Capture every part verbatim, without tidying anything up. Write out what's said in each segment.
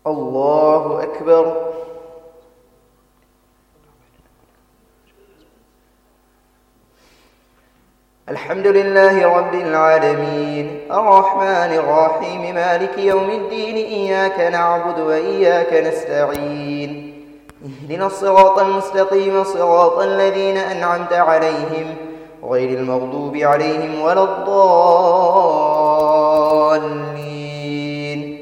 الله أكبر. الحمد لله رب العالمين الرحمن الرحيم مالك يوم الدين إياك نعبد وإياك نستعين اهدنا الصراط المستقيم صراط الذين أنعمت عليهم غير المغضوب عليهم ولا الضالين.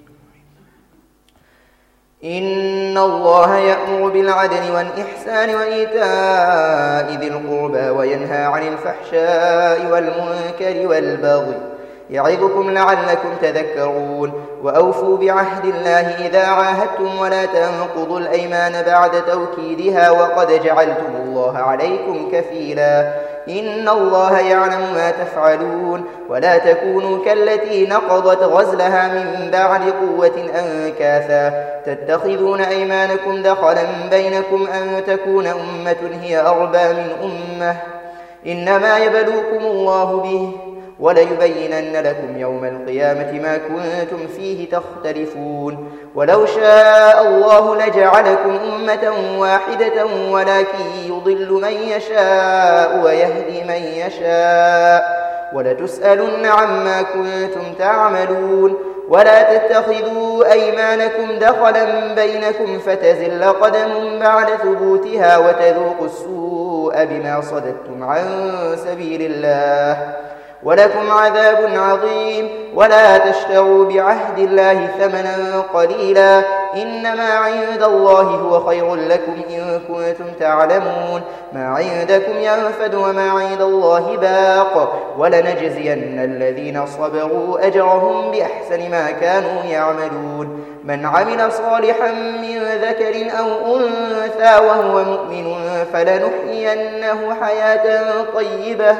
إن الله يأمر بالعدل والإحسان وإيتاء ذي القربى وينهى عن الفحشاء والمنكر والبغي يعظكم لعلكم تذكرون. وأوفوا بعهد الله إذا عاهدتم ولا تنقضوا الأيمان بعد توكيدها وقد جعلتم الله عليكم كفيلا. إن الله يعلم ما تفعلون. ولا تكونوا كالتي نقضت غزلها من بعد قوة أنكاثا تتخذون أيمانكم دخلا بينكم أن تكون أمة هي أربى من أمة إنما يبلوكم الله به وليبينن لكم يوم القيامة ما كنتم فيه تختلفون. ولو شاء الله لجعلكم أمة واحدة ولكن يضل من يشاء ويهدي من يشاء ولتسألن عما كنتم تعملون. ولا تتخذوا أيمانكم دخلا بينكم فتزل قدم بعد ثبوتها وتذوقوا السوء بما صددتم عن سبيل الله ولكم عذاب عظيم. ولا تشتروا بعهد الله ثمنا قليلا إنما عند الله هو خير لكم إن كنتم تعلمون. ما عندكم ينفد وما عند الله باق ولنجزين الذين صبروا أجرهم بأحسن ما كانوا يعملون. من عمل صالحا من ذكر أو أنثى وهو مؤمن فلنحيينه حياة طيبة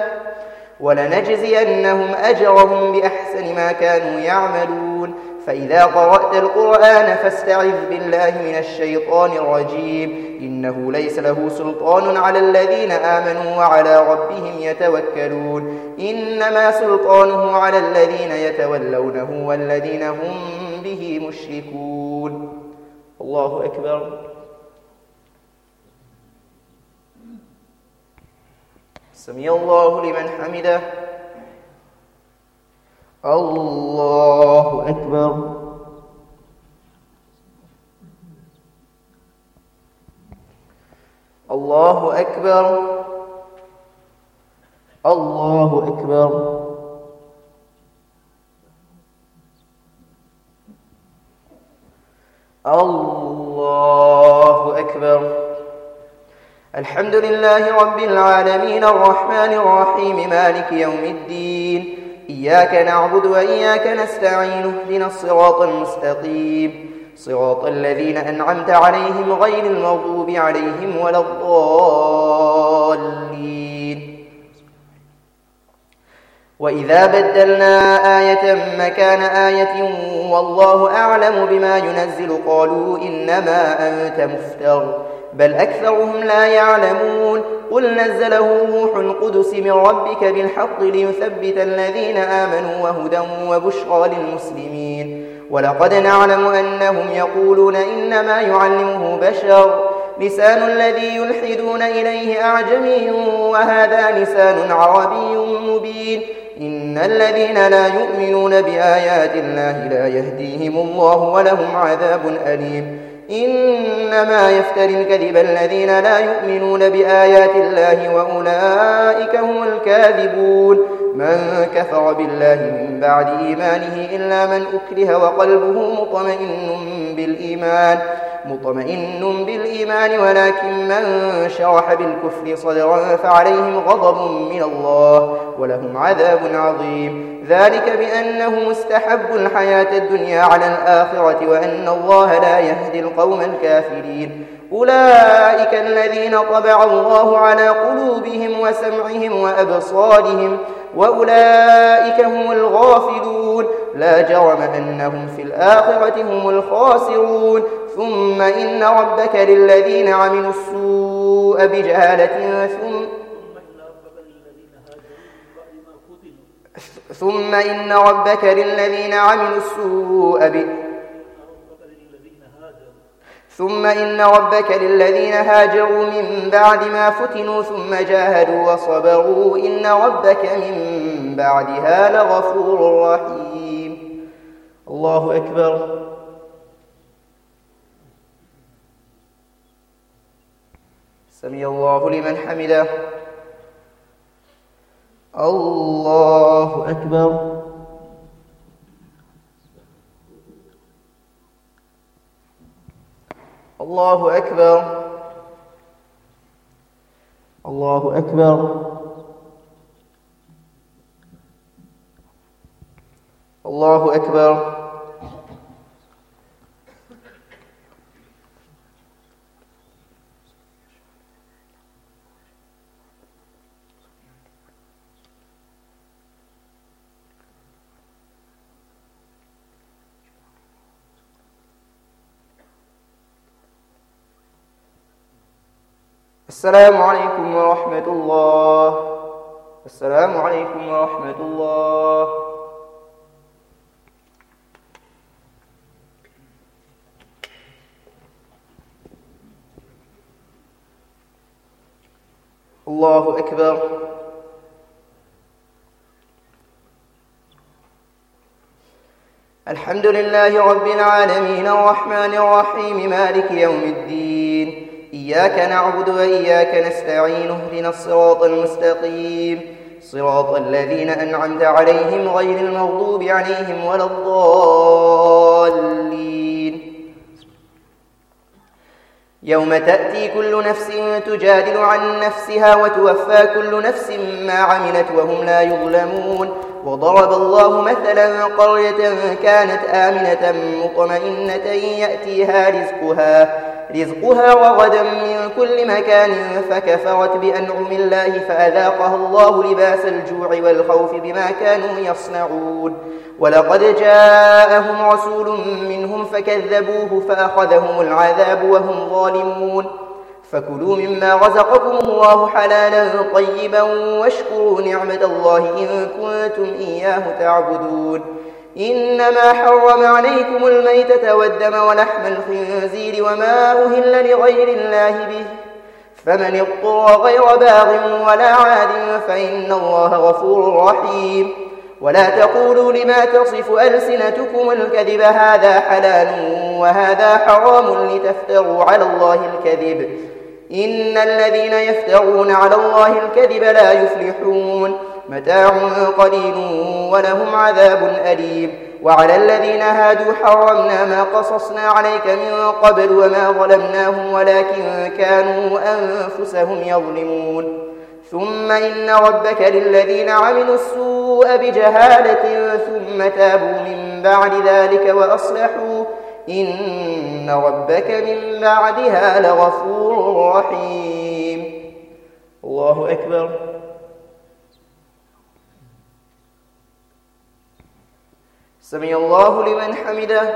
ولنجزينهم أجرهم بأحسن ما كانوا يعملون. فإذا قرأت القرآن فاستعذ بالله من الشيطان الرجيم إنه ليس له سلطان على الذين آمنوا وعلى ربهم يتوكلون. إنما سلطانه على الذين يتولونه والذين هم به مشركون. الله أكبر. سمع الله لمن حمده. الله أكبر. الله أكبر. الله أكبر. الله أكبر. الحمد لله رب العالمين الرحمن الرحيم مالك يوم الدين إياك نعبد وإياك نستعين اهدنا الصراط المستقيم صراط الذين أنعمت عليهم غير المغضوب عليهم ولا الضالين. وإذا بدلنا آية مكان آية والله أعلم بما ينزل قالوا إنما أنت مفتر بل أكثرهم لا يعلمون. قل نزله روح القدس من ربك بالحق ليثبت الذين آمنوا وهدى وبشرى للمسلمين. ولقد نعلم أنهم يقولون إنما يعلمه بشر لسان الذي يلحدون إليه أعجمي وهذا لسان عربي مبين. إن الذين لا يؤمنون بآيات الله لا يهديهم الله ولهم عذاب أليم. إنما يفتر الكذب الذين لا يؤمنون بآيات الله وأولئك هم الكاذبون. من كفر بالله من بعد إيمانه إلا من أكره وقلبه مطمئن بالإيمان مطمئن بالإيمان ولكن من شرح بالكفر صدرا فعليهم غضب من الله ولهم عذاب عظيم. ذلك بأنه مستحب الحياة الدنيا على الآخرة وأن الله لا يهدي القوم الكافرين. أولئك الذين طبع الله على قلوبهم وسمعهم وأبصارهم وأولئك هم الغافلون. لا جرم أنهم في الآخرة هم الخاسرون. ثم إن ربك للذين عملوا السوء بجهالة ثم ثم إن ربك للذين عملوا السوء ب... ثم إن ربك للذين هاجروا من بعد ما فتنوا ثم جاهدوا وصبروا إن ربك من بعدها لغفور رحيم. الله أكبر. سمع الله لمن حمده. الله أكبر. الله أكبر. الله أكبر. الله أكبر. السلام عليكم ورحمة الله. السلام عليكم ورحمة الله. الله أكبر. الحمد لله رب العالمين الرحمن الرحيم مالك يوم الدين. إياك نعبد وإياك نستعين اهدنا الصراط المستقيم صراط الذين أنعمت عليهم غير المغضوب عليهم ولا الضالين. يوم تأتي كل نفس تجادل عن نفسها وتوفى كل نفس ما عملت وهم لا يظلمون. وضرب الله مثلا قرية كانت آمنة مطمئنة يأتيها رزقها رزقها رغدا من كل مكان فكفرت بأنعم الله فأذاقها الله لباس الجوع والخوف بما كانوا يصنعون. ولقد جاءهم رسول منهم فكذبوه فأخذهم العذاب وهم ظالمون. فكلوا مما رزقكم الله حلالا طيبا واشكروا نعمة الله إن كنتم إياه تعبدون. إنما حرم عليكم الميتة والدم ولحم الخنزير وما أهل لغير الله به فمن اضطر غير باغ ولا عاد فإن الله غفور رحيم. ولا تقولوا لما تصف ألسنتكم الكذب هذا حلال وهذا حرام لتفتروا على الله الكذب إن الذين يفترون على الله الكذب لا يفلحون. متاع قليل ولهم عذاب أليم. وعلى الذين هادوا حرمنا ما قصصنا عليك من قبل وما ظلمناهم ولكن كانوا أنفسهم يظلمون. ثم إن ربك للذين عملوا السوء بجهالة ثم تابوا من بعد ذلك وأصلحوا إن ربك من بعدها لغفور رحيم. الله أكبر. سمع الله لمن حمده.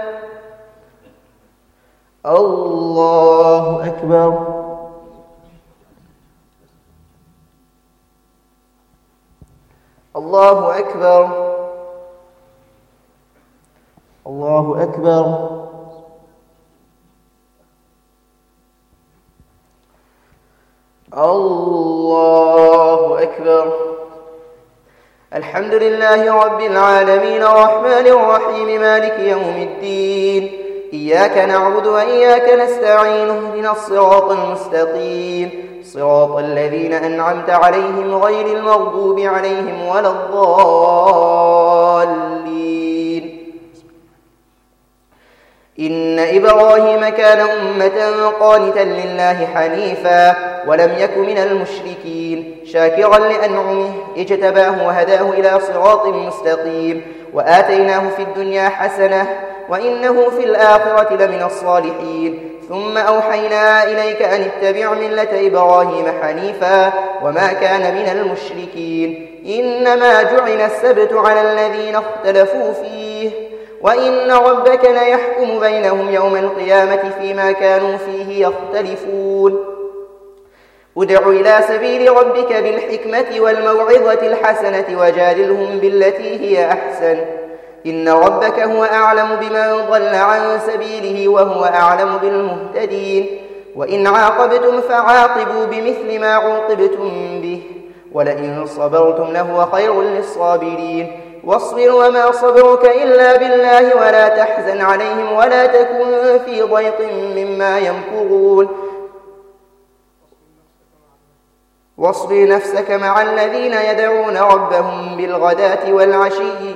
الله أكبر. الله أكبر. الله أكبر. الله أكبر. الحمد لله رب العالمين الرحمن الرحيم مالك يوم الدين. إياك نعبد وإياك نستعين اهدنا الصراط المستقيم صراط الذين أنعمت عليهم غير المغضوب عليهم ولا الضالين. إن إبراهيم كان أمة قانتا لله حنيفا ولم يك من المشركين شاكرا لأنعمه اجتباه وهداه إلى صراط مستقيم وآتيناه في الدنيا حسنة وإنه في الآخرة لمن الصالحين. ثم أوحينا إليك أن اتبع ملة إبراهيم حنيفا وما كان من المشركين. إنما جعل السبت على الذين اختلفوا فيه وإن ربك ليحكم بينهم يوم القيامة فيما كانوا فيه يختلفون. ادع إلى سبيل ربك بالحكمة والموعظة الحسنة وجادلهم بالتي هي أحسن إن ربك هو أعلم بمن ضل عن سبيله وهو أعلم بالمهتدين وإن عاقبتم فعاقبوا بمثل ما عوقبتم به ولئن صبرتم لهو خير للصابرين واصبر وما صبرك إلا بالله ولا تحزن عليهم ولا تكن في ضيق مما يمكرون واصبر نفسك مع الذين يدعون ربهم بالغداة والعشي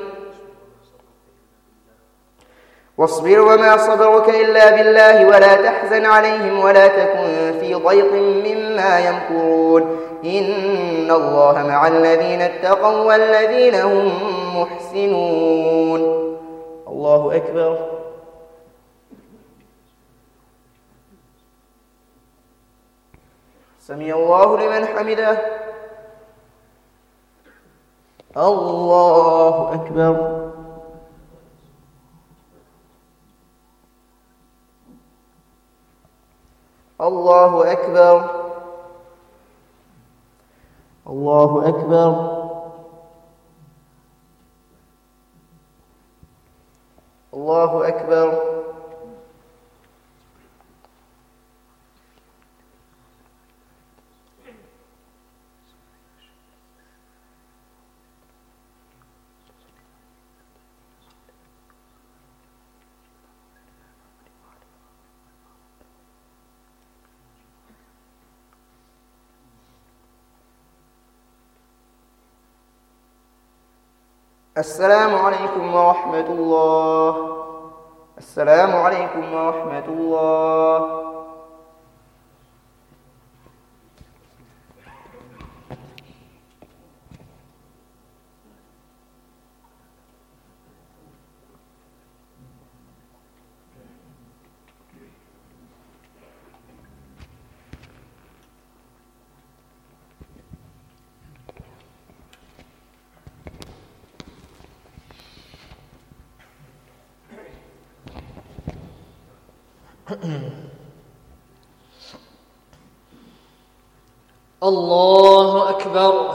واصبر وما صبرك إلا بالله ولا تحزن عليهم ولا تكن في ضيق مما يمكرون إن الله مع الذين اتقوا والذين هم محسنون. الله أكبر. سمع الله لمن حمده. الله أكبر. الله أكبر. الله أكبر. الله أكبر. السلام عليكم ورحمة الله. السلام عليكم ورحمة الله. الله أكبر.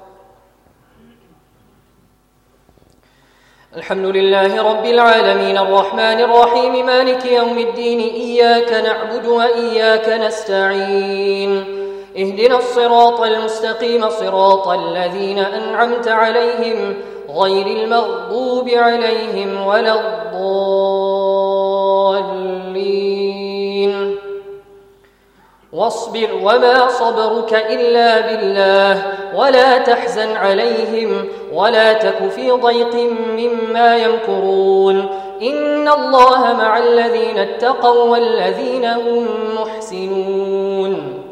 الحمد لله رب العالمين الرحمن الرحيم مالك يوم الدين إياك نعبد وإياك نستعين اهدنا الصراط المستقيم صراط الذين أنعمت عليهم غير المغضوب عليهم ولا الضالين واصبر وما صبرك إلا بالله ولا تحزن عليهم ولا تك في ضيق مما يمكرون إن الله مع الذين اتقوا والذين هم محسنون.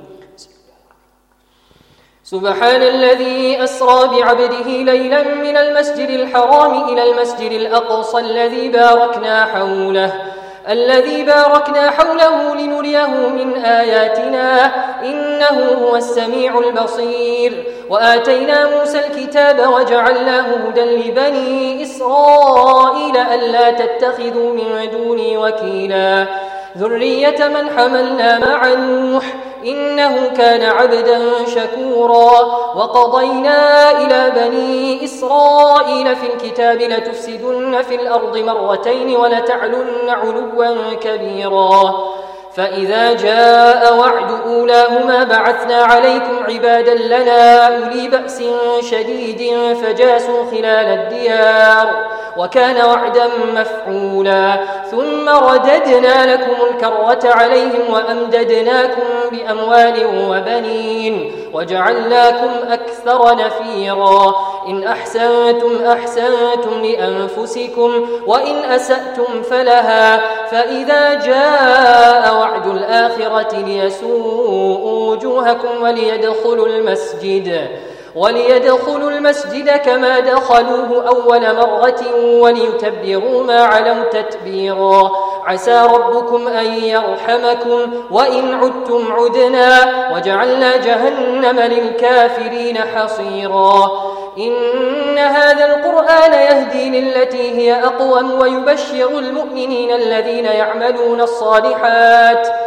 سبحان الذي أسرى بعبده ليلا من المسجد الحرام إلى المسجد الأقصى الذي باركنا حوله الذي باركنا حوله لنريه من آياتنا إنه هو السميع البصير. وآتينا موسى الكتاب وجعلناه هدى لبني إسرائيل ألا تتخذوا من دوني وكيلا ذرية من حملنا مع نوح إنه كان عبدا شكورا. وقضينا إلى بني إسرائيل في الكتاب لتفسدن في الأرض مرتين ولتعلن علوا كبيرا فإذا جاء وعد أولاهما بعثنا عليكم عبادا لنا أولي بأس شديد فجاسوا خلال الديار وكان وعدا مفعولا ثم رددنا لكم الكرة عليهم وأمددناكم بأموال وبنين وجعلناكم أكثر نفيرا. إن أحسنتم أحسنتم لأنفسكم وإن أسأتم فلها فإذا جاء وعد الآخرة ليسوءوا وجوهكم وليدخلوا المسجد وليدخلوا المسجد كما دخلوه أول مرة وليتبروا ما علوا تتبيرا. عسى ربكم أن يرحمكم وإن عدتم عدنا وجعلنا جهنم للكافرين حصيرا. إن هذا القرآن يهدي للتي هي أقوم ويبشر المؤمنين الذين يعملون الصالحات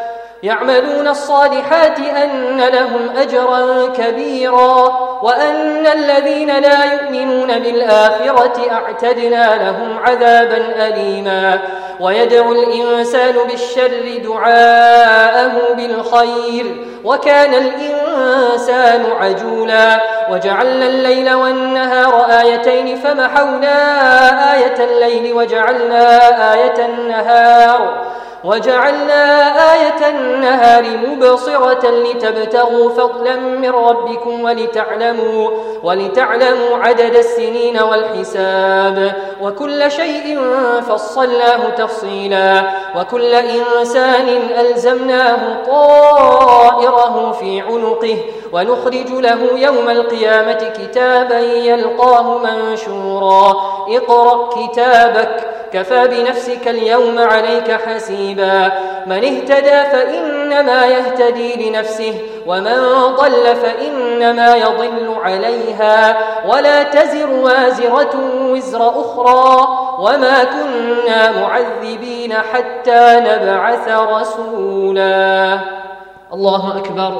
يعملون الصالحات أن لهم أجرا كبيرا وأن الذين لا يؤمنون بالآخرة أعتدنا لهم عذابا أليما ويدعو الإنسان بالشر دعاءه بالخير وكان الإنسان عجولا وجعلنا الليل والنهار آيتين فمحونا آية الليل وجعلنا آية النهار وجعلنا آية النهار مبصرة لتبتغوا فضلا من ربكم ولتعلموا, ولتعلموا عدد السنين والحساب وكل شيء فصلناه تفصيلا وكل إنسان ألزمناه طائره في عنقه ونخرج له يوم القيامة كتابا يلقاه منشورا اقرأ كتابك كفى بنفسك اليوم عليك حسيبا من اهتدى فإنما يهتدي لنفسه ومن ضل فإنما يضل عليها ولا تزر وازرة وزر أخرى وما كنا معذبين حتى نبعث رسولا. الله أكبر.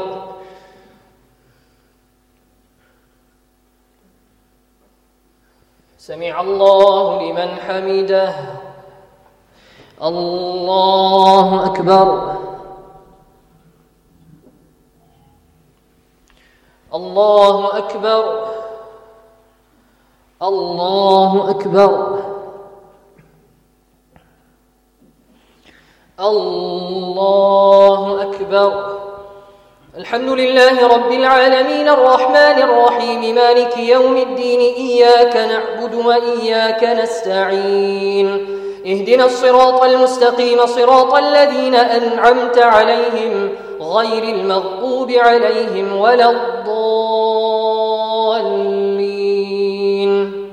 سمع الله لمن حمده. الله أكبر. الله أكبر. الله أكبر. الله أكبر. الحمد لله رب العالمين الرحمن الرحيم مالك يوم الدين إياك نعبد وإياك نستعين اهدنا الصراط المستقيم صراط الذين أنعمت عليهم غير المغضوب عليهم ولا الضالين.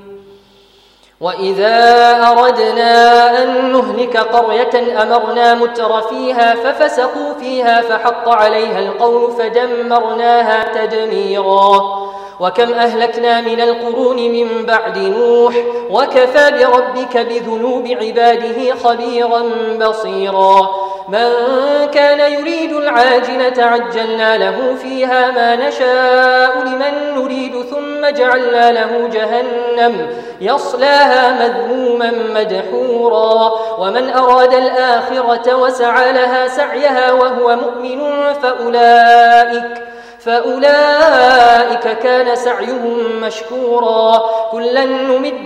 وإذا أردنا أن نهلك قرية أمرنا متر فيها ففسقوا فيها فحق عليها القول فدمرناها تدميرا. وكم أهلكنا من القرون من بعد نوح وكفى بربك بذنوب عباده خبيرا بصيرا. من كان يريد العاجلة عجلنا له فيها ما نشاء لمن نريد ثم جعلنا له جهنم يصلاها مذموما مدحورا. ومن أراد الآخرة وسعى لها سعيها وهو مؤمن فأولئك فأولئك كان سعيهم مشكورا. كلا نمد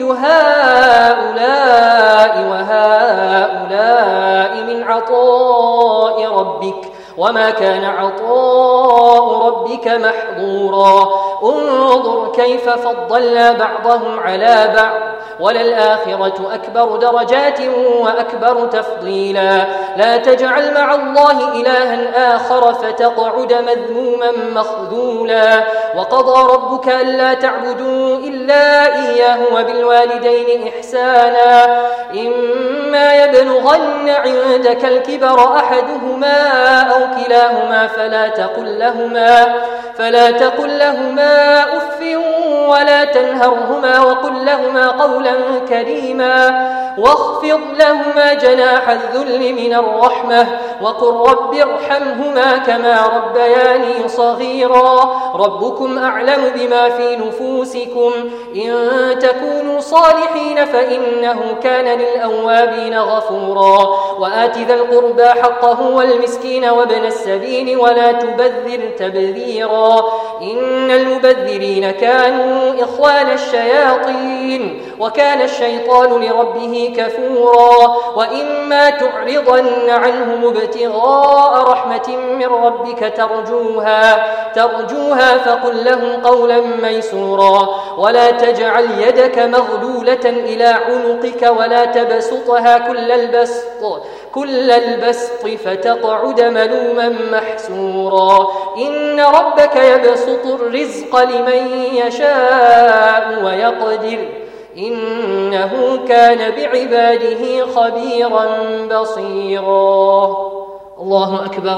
هؤلاء وهؤلاء من عطاء ربك وما كان عطاء ربك محظورا. انظر كيف فضلنا بعضهم على بعض وللآخرة أكبر درجات وأكبر تفضيلا. لا تجعل مع الله إلها آخر فتقعد مذموما مخذولا. وقضى ربك ألا تعبدوا إلا إياه وبالوالدين إحسانا إما يبلغن عندك الكبر أحدهما أو كلاهما فلا تقل لهما, فلا تقل لهما أف ولا تنهرهما وقل لهما قولا كريما واخفض لهما جناح الذل من الرحمة وقل رب ارحمهما كما ربياني صغيرا. ربكم أعلم بما في نفوسكم إن تكونوا صالحين فإنه كان للأوابين غفورا. وآت ذا القربى حقه والمسكين وابن السبيل ولا تبذر تبذيرا إن المبذرين كانوا إخوان الشياطين وكان الشيطان لربه كفورا. وإما تعرضن عنهم ابتغاء رحمة من ربك ترجوها, ترجوها فقل لهم قولا ميسورا. ولا تجعل يدك مغلولة إلى عنقك ولا تبسطها كل البسط, كل البسط فتقعد ملوما محسورا. إن ربك يبسط الرزق لمن يشاء ويقدر إنه كان بعباده خبيرا بصيرا. الله أكبر.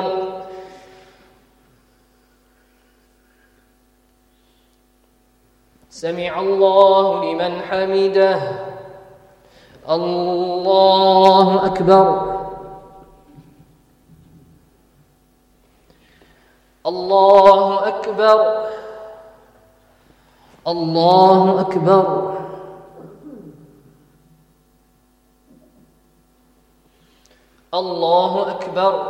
سمع الله لمن حمده. الله أكبر. الله أكبر الله أكبر الله أكبر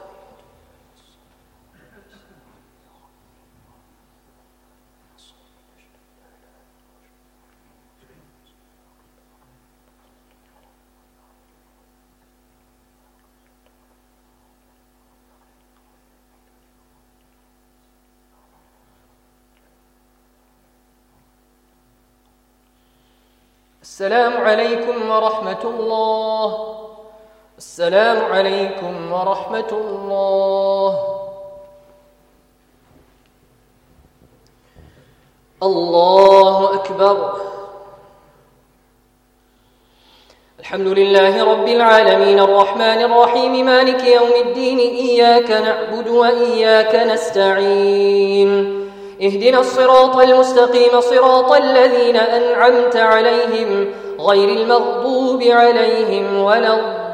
السلام عليكم ورحمة الله السلام عليكم ورحمة الله الله أكبر الحمد لله رب العالمين الرحمن الرحيم مالك يوم الدين إياك نعبد وإياك نستعين اهدنا الصراط المستقيم صراط الذين أنعمت عليهم غير المغضوب عليهم ولا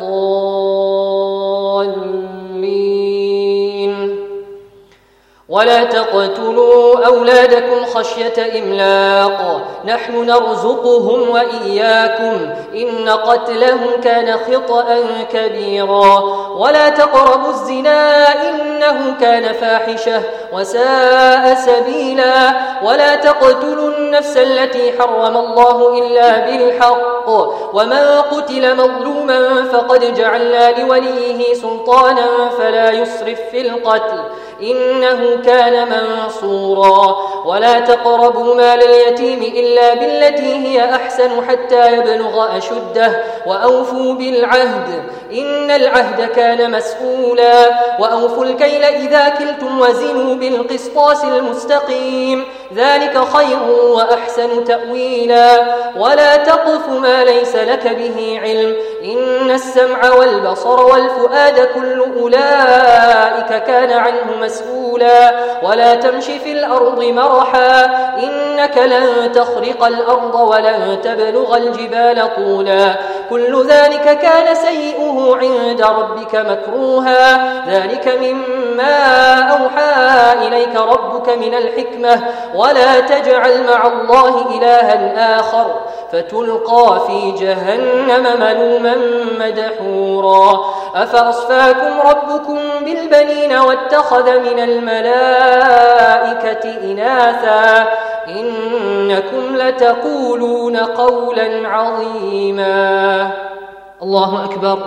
الضالين ولا تقتلوا أولادكم خشية إملاق نحن نرزقهم وإياكم إن قتلهم كان خطأ كبيرا ولا تقربوا الزنا إنه كان فاحشة وساء سبيلا ولا تقتلوا النفس التي حرم الله إلا بالحق ومن قتل مظلوما فقد جعلنا لوليه سلطانا فلا يسرف في القتل إنه كان منصورا ولا تقربوا مال اليتيم إلا بالتي هي أحسن حتى يبلغ أشده وأوفوا بالعهد إن العهد كان مسؤولا وأوفوا الكيل إذا كلتم وزنوا بالقسطاس المستقيم ذلك خير وأحسن تأويلا ولا تقف ما ليس لك به علم إن السمع والبصر والفؤاد كل أولئك كان عنه مسؤولا ولا تمش في الأرض مرحا إنك لن تخرق الأرض ولن تبلغ الجبال طولا كل ذلك كان سيئه عند ربك مكروها ذلك مما أوحى إليك ربك من الحكمة ولا تجعل مع الله إلها آخر فتلقى في جهنم ملوما مدحورا أفأصفاكم ربكم بالبنين واتخذ من الملائكة إناثا إنكم لتقولون قولا عظيما الله أكبر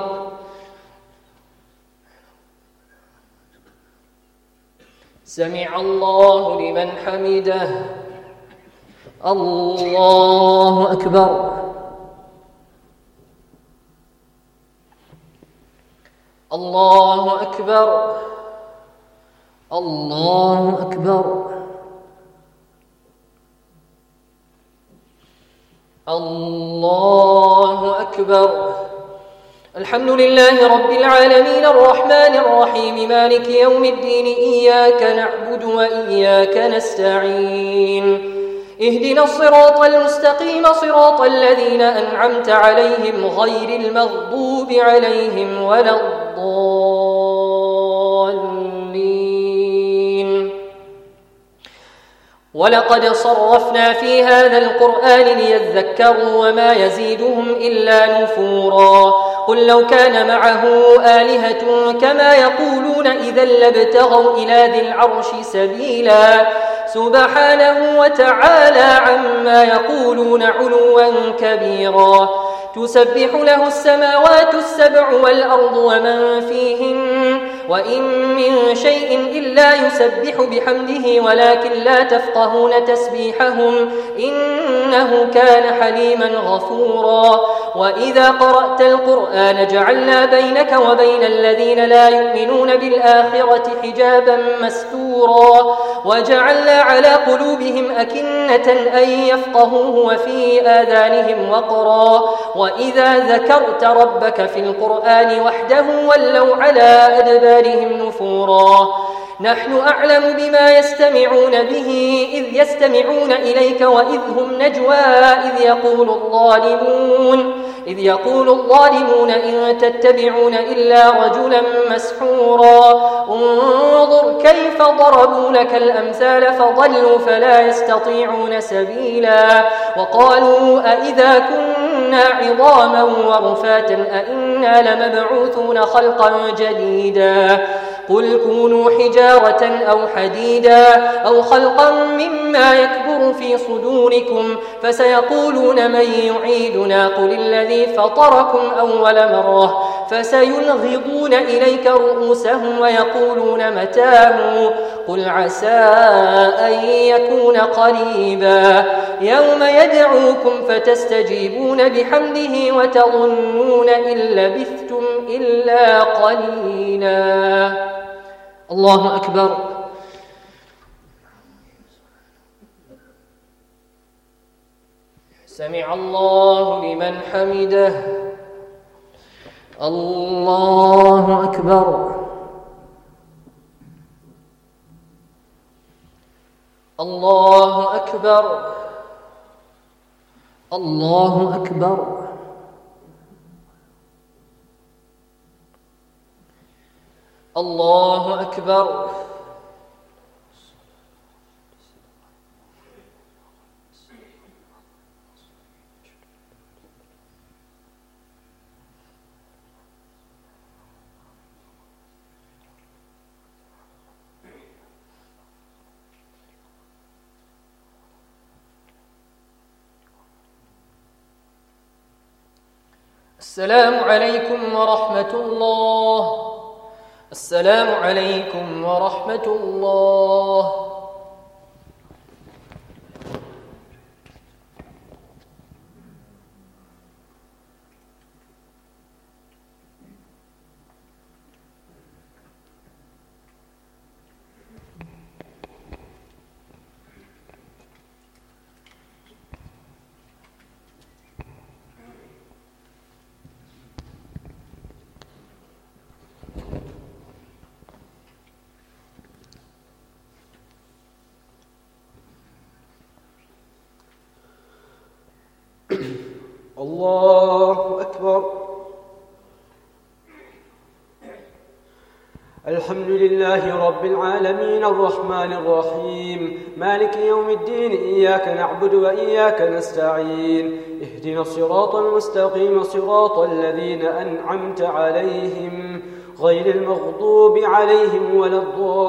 سمع الله لمن حمده الله أكبر الله أكبر الله أكبر الله أكبر الحمد لله رب العالمين الرحمن الرحيم مالك يوم الدين إياك نعبد وإياك نستعين اهدنا الصراط المستقيم صراط الذين أنعمت عليهم غير المغضوب عليهم ولا الضالين ولقد صرفنا في هذا القرآن ليذكروا وما يزيدهم إلا نفورا قل لو كان معه آلهة كما يقولون إذا لابتغوا إلى ذي العرش سبيلا سبحانه وتعالى عما يقولون علوا كبيرا تسبح له السماوات السبع والأرض ومن فيهن وإن من شيء إلا يسبح بحمده ولكن لا تفقهون تسبيحهم إنه كان حليما غفورا وإذا قرأت القرآن جعلنا بينك وبين الذين لا يؤمنون بالآخرة حجابا مستورا وجعلنا على قلوبهم أكنة أن يفقهوه وفي آذانهم وقرا وإذا ذكرت ربك في القرآن وحده ولوا على أدبارهم نفورا نحن أعلم بما يستمعون به إذ يستمعون إليك وإذ هم نجوى إذ يقول الظالمون إذ يقول الظالمون إن تتبعون إلا رجلا مسحورا انظر كيف ضربوا لك الأمثال فضلوا فلا يستطيعون سبيلا وقالوا أئذا كنا عظاما ورفاتا أئنا لمبعوثون خلقا جديدا قل كونوا حجارة أو حديدا أو خلقا مما يكبر في صدوركم فسيقولون من يعيدنا قل الذي فطركم أول مرة فسينغضون إليك رؤوسهم ويقولون متاه قل عسى أن يكون قريبا يوم يدعوكم فتستجيبون بحمده وتظنون إن لبثتم إلا قليلا. الله أكبر. سمع الله لمن حمده. الله أكبر. الله أكبر. الله أكبر. الله أكبر. السلام عليكم ورحمة الله. السلام عليكم ورحمة الله. الله أكبر. الحمد لله رب العالمين الرحمن الرحيم مالك يوم الدين إياك نعبد وإياك نستعين اهدنا الصراط المستقيم صراط الذين أنعمت عليهم غير المغضوب عليهم ولا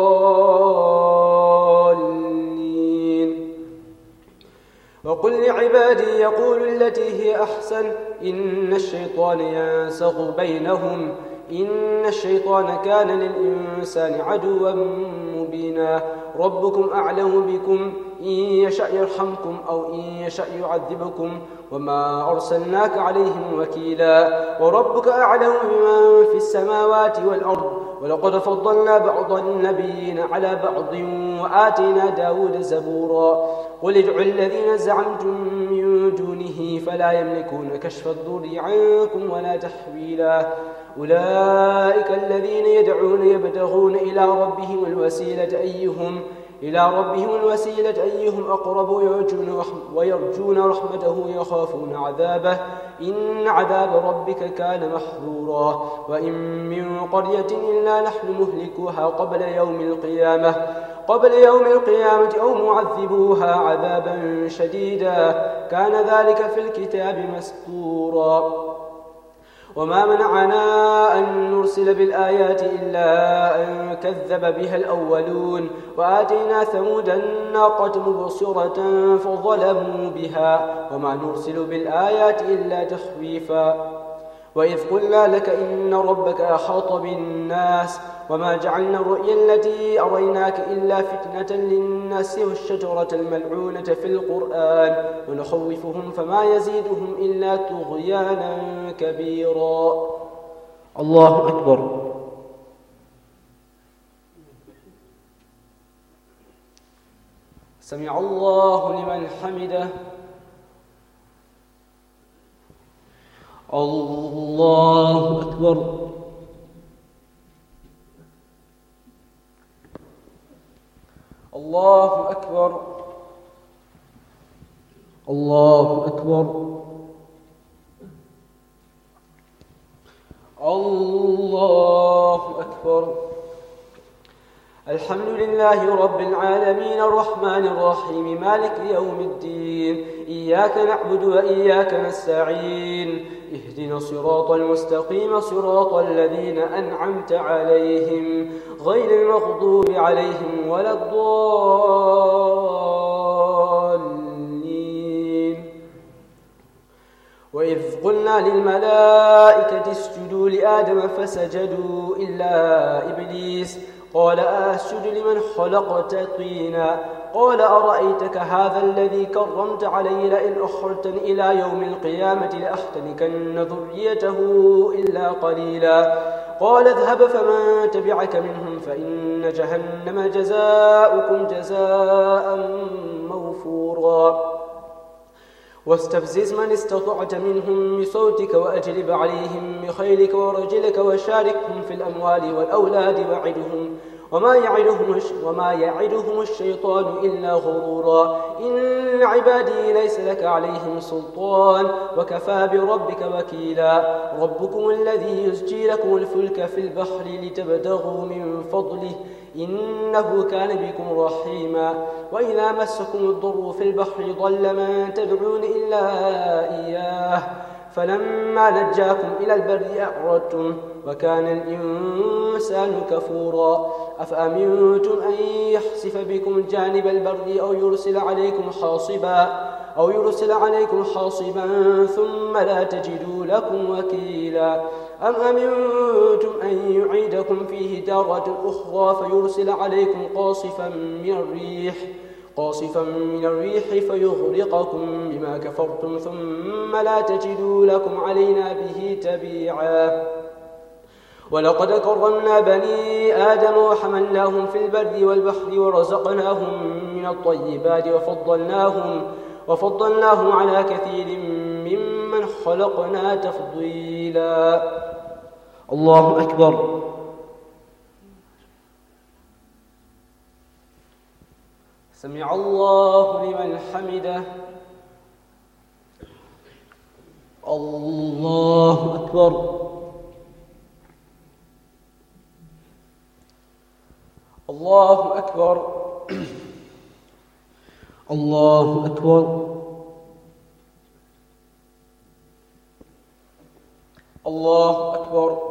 الضالين. وقل لعبادي يقولوا التي هي أحسن إن الشيطان ينزغ بينهم إن الشيطان كان للإنسان عدوا مبينا. ربكم أعلم بكم إن يشأ يرحمكم أو إن يشأ يعذبكم وما أرسلناك عليهم وكيلا. وربك أعلم بمن في السماوات والأرض ولقد فضلنا بعض النبيين على بعض وآتينا داود زبورا. قل ادعوا الذين زعمتم من دونه فلا يملكون كشف الضر عنكم ولا تحويلا. أولئك الذين يدعون يبتغون إلى ربهم الوسيلة أيهم إلى ربهم الوسيلة أيهم أقرب ويرجون, ويرجون رحمته يخافون عذابه إن عذاب ربك كان محذورا. وإن من قرية إلا نحن مهلكوها قبل يوم القيامة قبل يوم القيامة أو معذبوها عذابا شديدا كان ذلك في الكتاب مسطورا. وما منعنا أن نرسل بالآيات إلا أن كذب بها الأولون وآتينا ثمود الناقة مبصرة فظلموا بها وما نرسل بالآيات إلا تخويفا. وإذ قلنا لك إن ربك أحاط بالناس وما جعلنا الرؤيا التي أريناك إلا فتنة للناس والشجرة الملعونة في القرآن ونخوفهم فما يزيدهم إلا طغيانا كبيرا. الله أكبر. سمع الله لمن حمده. الله أكبر. الله أكبر الله أكبر الله أكبر. الحمد لله رب العالمين الرحمن الرحيم مالك يوم الدين. إياك نعبد وإياك نستعين. اهدنا الصراط المستقيم صراط الذين أنعمت عليهم غير المغضوب عليهم ولا الضالين. وإذ قلنا للملائكة اسجدوا لآدم فسجدوا إلا إبليس قال أسجد لمن خلقت طينا قال أرأيتك هذا الذي كرمت علي لئن أخرتني إلى يوم القيامة لأحتنكن ذريته إلا قليلا قال اذهب فمن تبعك منهم فإن جهنم جزاؤكم جزاء موفورا واستفزز من استطعت منهم بصوتك وأجلب عليهم بخيلك ورجلك وشاركهم في الأموال والأولاد وعدهم وما يعدهم, وما يعدهم الشيطان إلا غرورا إن عبادي ليس لك عليهم سلطان وكفى بربك وكيلا. ربكم الذي يزجي لكم الفلك في البحر لتبتغوا من فضله إنه كان بكم رحيما. وإذا مسكم الضر في البحر ضل من تدعون إلا إياه فلما نجاكم إلى البر أعرضتم وكان الإنسان كفورا. أفأمنتم أن يخسف بكم جانب البر أو يرسل عليكم حاصبا أو يرسل عليكم حاصبا ثم لا تجدوا لكم وكيلا. أم أمنتم أن يعيدكم فيه تارة أخرى فيرسل عليكم قاصفا من الريح قاصفا من الريح فيغرقكم بما كفرتم ثم لا تجدوا لكم علينا به تبيعا. ولقد كرمنا بني آدم وحملناهم في البر والبحر ورزقناهم من الطيبات وفضلناهم وفضلناهم على كثير ممن خلقنا تفضيلا. الله أكبر. سمع الله لمن حمده. الله أكبر. الله أكبر. الله أكبر. الله أكبر.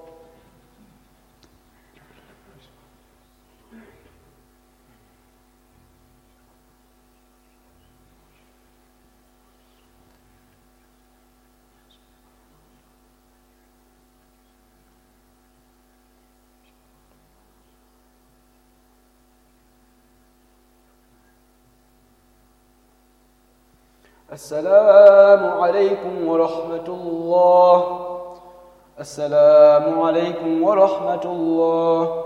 السلام عليكم ورحمة الله. السلام عليكم ورحمة الله.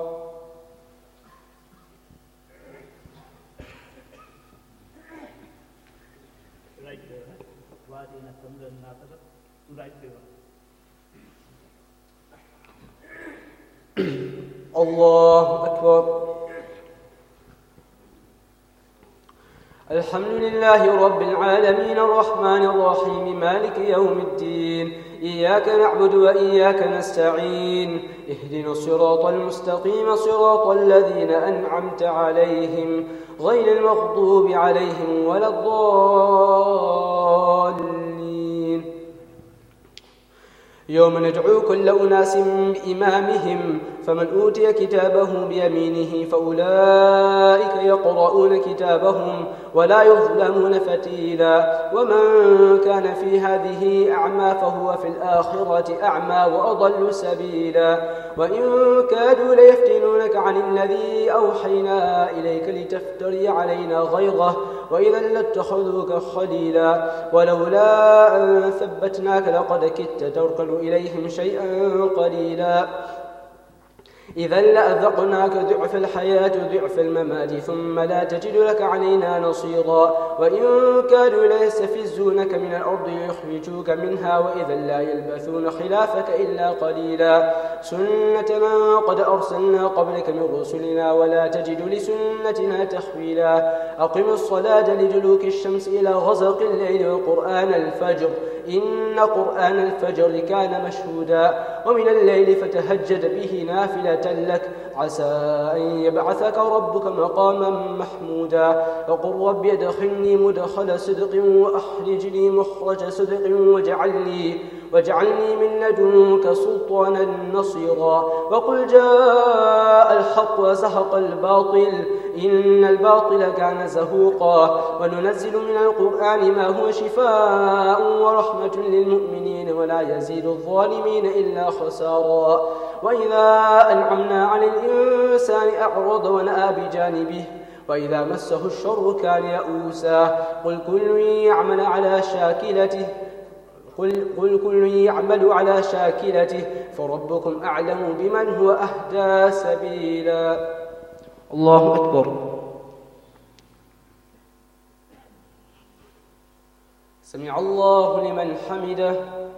الله أكبر. الحمد لله رب العالمين الرحمن الرحيم مالك يوم الدين. إياك نعبد وإياك نستعين. اهدنا الصراط المستقيم صراط الذين أنعمت عليهم غير المغضوب عليهم ولا الضالين. يوم ندعو كل أناس بإمامهم فمن أوتي كتابه بيمينه فأولئك يقرؤون كتابهم ولا يظلمون فتيلا. ومن كان في هذه أعمى فهو في الآخرة أعمى وأضل سبيلا. وإن كادوا ليفتنونك عن الذي أوحينا إليك لتفتري علينا غيره وإذا لاتخذوك خليلا. ولولا أن ثبتناك لقد كدت تركن إليهم شيئا قليلا. إذا لأذقناك ضعف الحياة ضعف الممات ثم لا تجد لك علينا نصيرا وإن كانوا ليستفزونك من الأرض ليخرجوك منها وإذا لا يلبثون خلافك إلا قليلا سنة من قد أرسلنا قبلك من رسلنا ولا تجد لسنتنا تحويلا أقم الصلاة لدلوك الشمس إلى غسق الليل وقرآن الفجر إن قرآن الفجر كان مشهودا ومن الليل فتهجد به نافلة لك عسى أن يبعثك ربك مقاما محمودا وقل رب ادخلني مدخل صدق وأخرجني مخرج صدق واجعلني واجعلني من لدنك سلطانا نصيرا وقل جاء الحق وزهق الباطل إن الباطل كان زهوقا وننزل من القرآن ما هو شفاء ورحمة للمؤمنين ولا يزيد الظالمين إلا خسارا وإذا أنعمنا على الإنسان أعرض ونأى بجانبه وإذا مسه الشر كان يئوسا قل كل يعمل على شاكلته قل, قل كل يعمل على شاكلته فربكم أعلم بمن هو أهدى سبيلا. الله أكبر. سمع الله لمن حمده.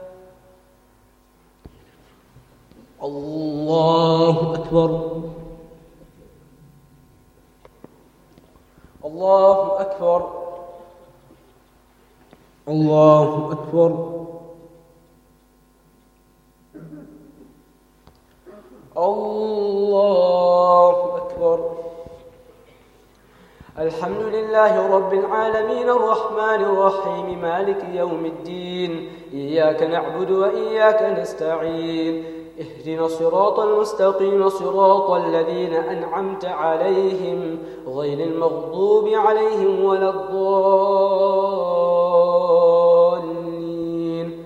الله أكبر. الله أكبر. الله أكبر. الله أكبر. الحمد لله رب العالمين الرحمن الرحيم مالك يوم الدين إياك نعبد وإياك نستعين اهدنا الصراط المستقيم صراط الذين أنعمت عليهم غير المغضوب عليهم ولا الضالين.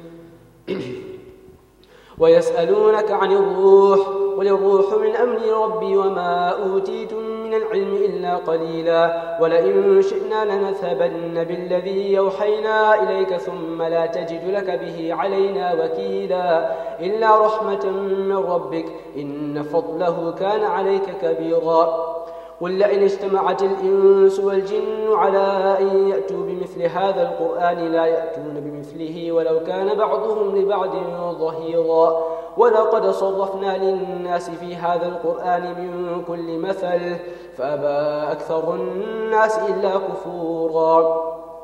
ويسألونك عن الروح قل الروح من أمر ربي وما أوتيتم من العلم إلا قليلا ولئن شئنا لنذهبن بالذي يوحينا إليك ثم لا تجد لك به علينا وكيلا إلا رحمة من ربك إن فضله كان عليك كبيرا. قل لئن اجتمعت الإنس والجن على أن يأتوا بمثل هذا القرآن لا يأتون بمثله ولو كان بعضهم لبعض ظهيرا ولقد صرفنا للناس في هذا القرآن من كل مثل فأبى أكثر الناس إلا كفورا.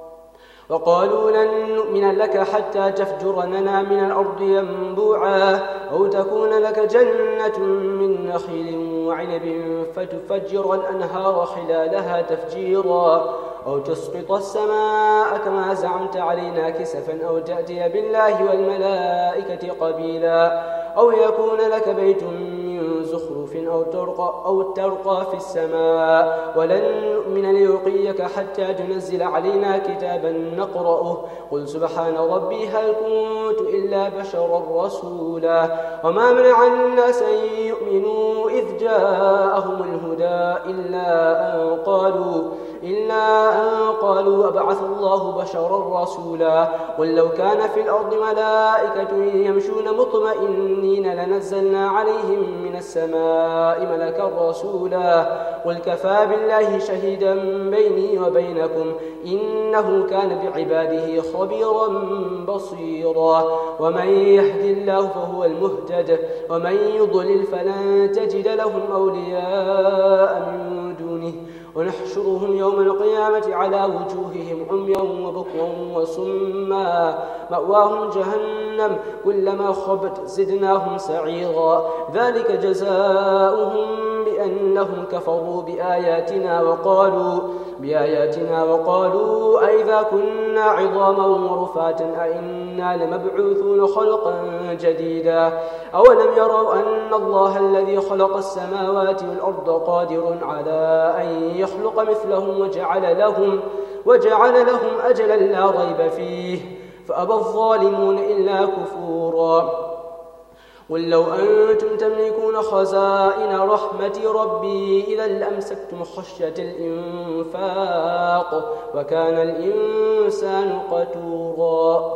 وقالوا لن نؤمن لك حتى تفجر لنا من الأرض ينبوعا أو تكون لك جنة من نخيل وعنب فتفجر الأنهار خلالها تفجيرا أو تسقط السماء كما زعمت علينا كسفا أو تأتي بالله والملائكة قبيلا أو يكون لك بيت من زخرف أو ترقى, أو ترقى في السماء ولن نؤمن ليرقيك حتى تنزل علينا كتابا نقرأه قل سبحان ربي هل كنت إلا بشرا رسولا. وما منع الناس أن يؤمنوا إذ جاءهم الهدى إلا أن قالوا إلا أن قالوا أبعث الله بشرا رسولا. قل لو كان في الأرض ملائكة يمشون مطمئنين لنزلنا عليهم من السماء ملكا رسولا. قل كفى بالله شهيدا بيني وبينكم إنه كان بعباده خبيرا بصيرا. ومن يهد الله فهو المهتد ومن يضلل فلن تجد لهم أولياء من دونه ونحشرهم يوم القيامة على وجوههم عميا وبكما وصما مأواهم جهنم كلما خبت زدناهم سعيرا ذلك جزاؤهم بأنهم كفروا بآياتنا وقالوا بآياتنا وقالوا أئذا كنا عظاما ورفاتا أئنا لمبعوثون خلقا جديدا. أولم يروا أن الله الذي خلق السماوات والأرض قادر على أن يخلق مثلهم وجعل لهم وجعل لهم أجلا لا ريب فيه فأبى الظالمون إلا كفورا. قل لو أنتم تملكون خزائن رحمة ربي إذا لأمسكتم خشية الإنفاق وكان الإنسان قتورا.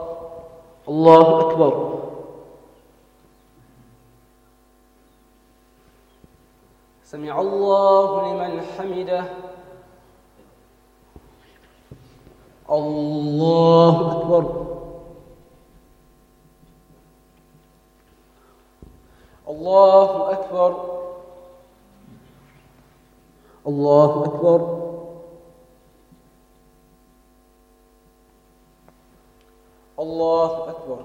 الله أكبر. سمع الله لمن حمده. الله أكبر. الله أكبر. الله أكبر. الله أكبر.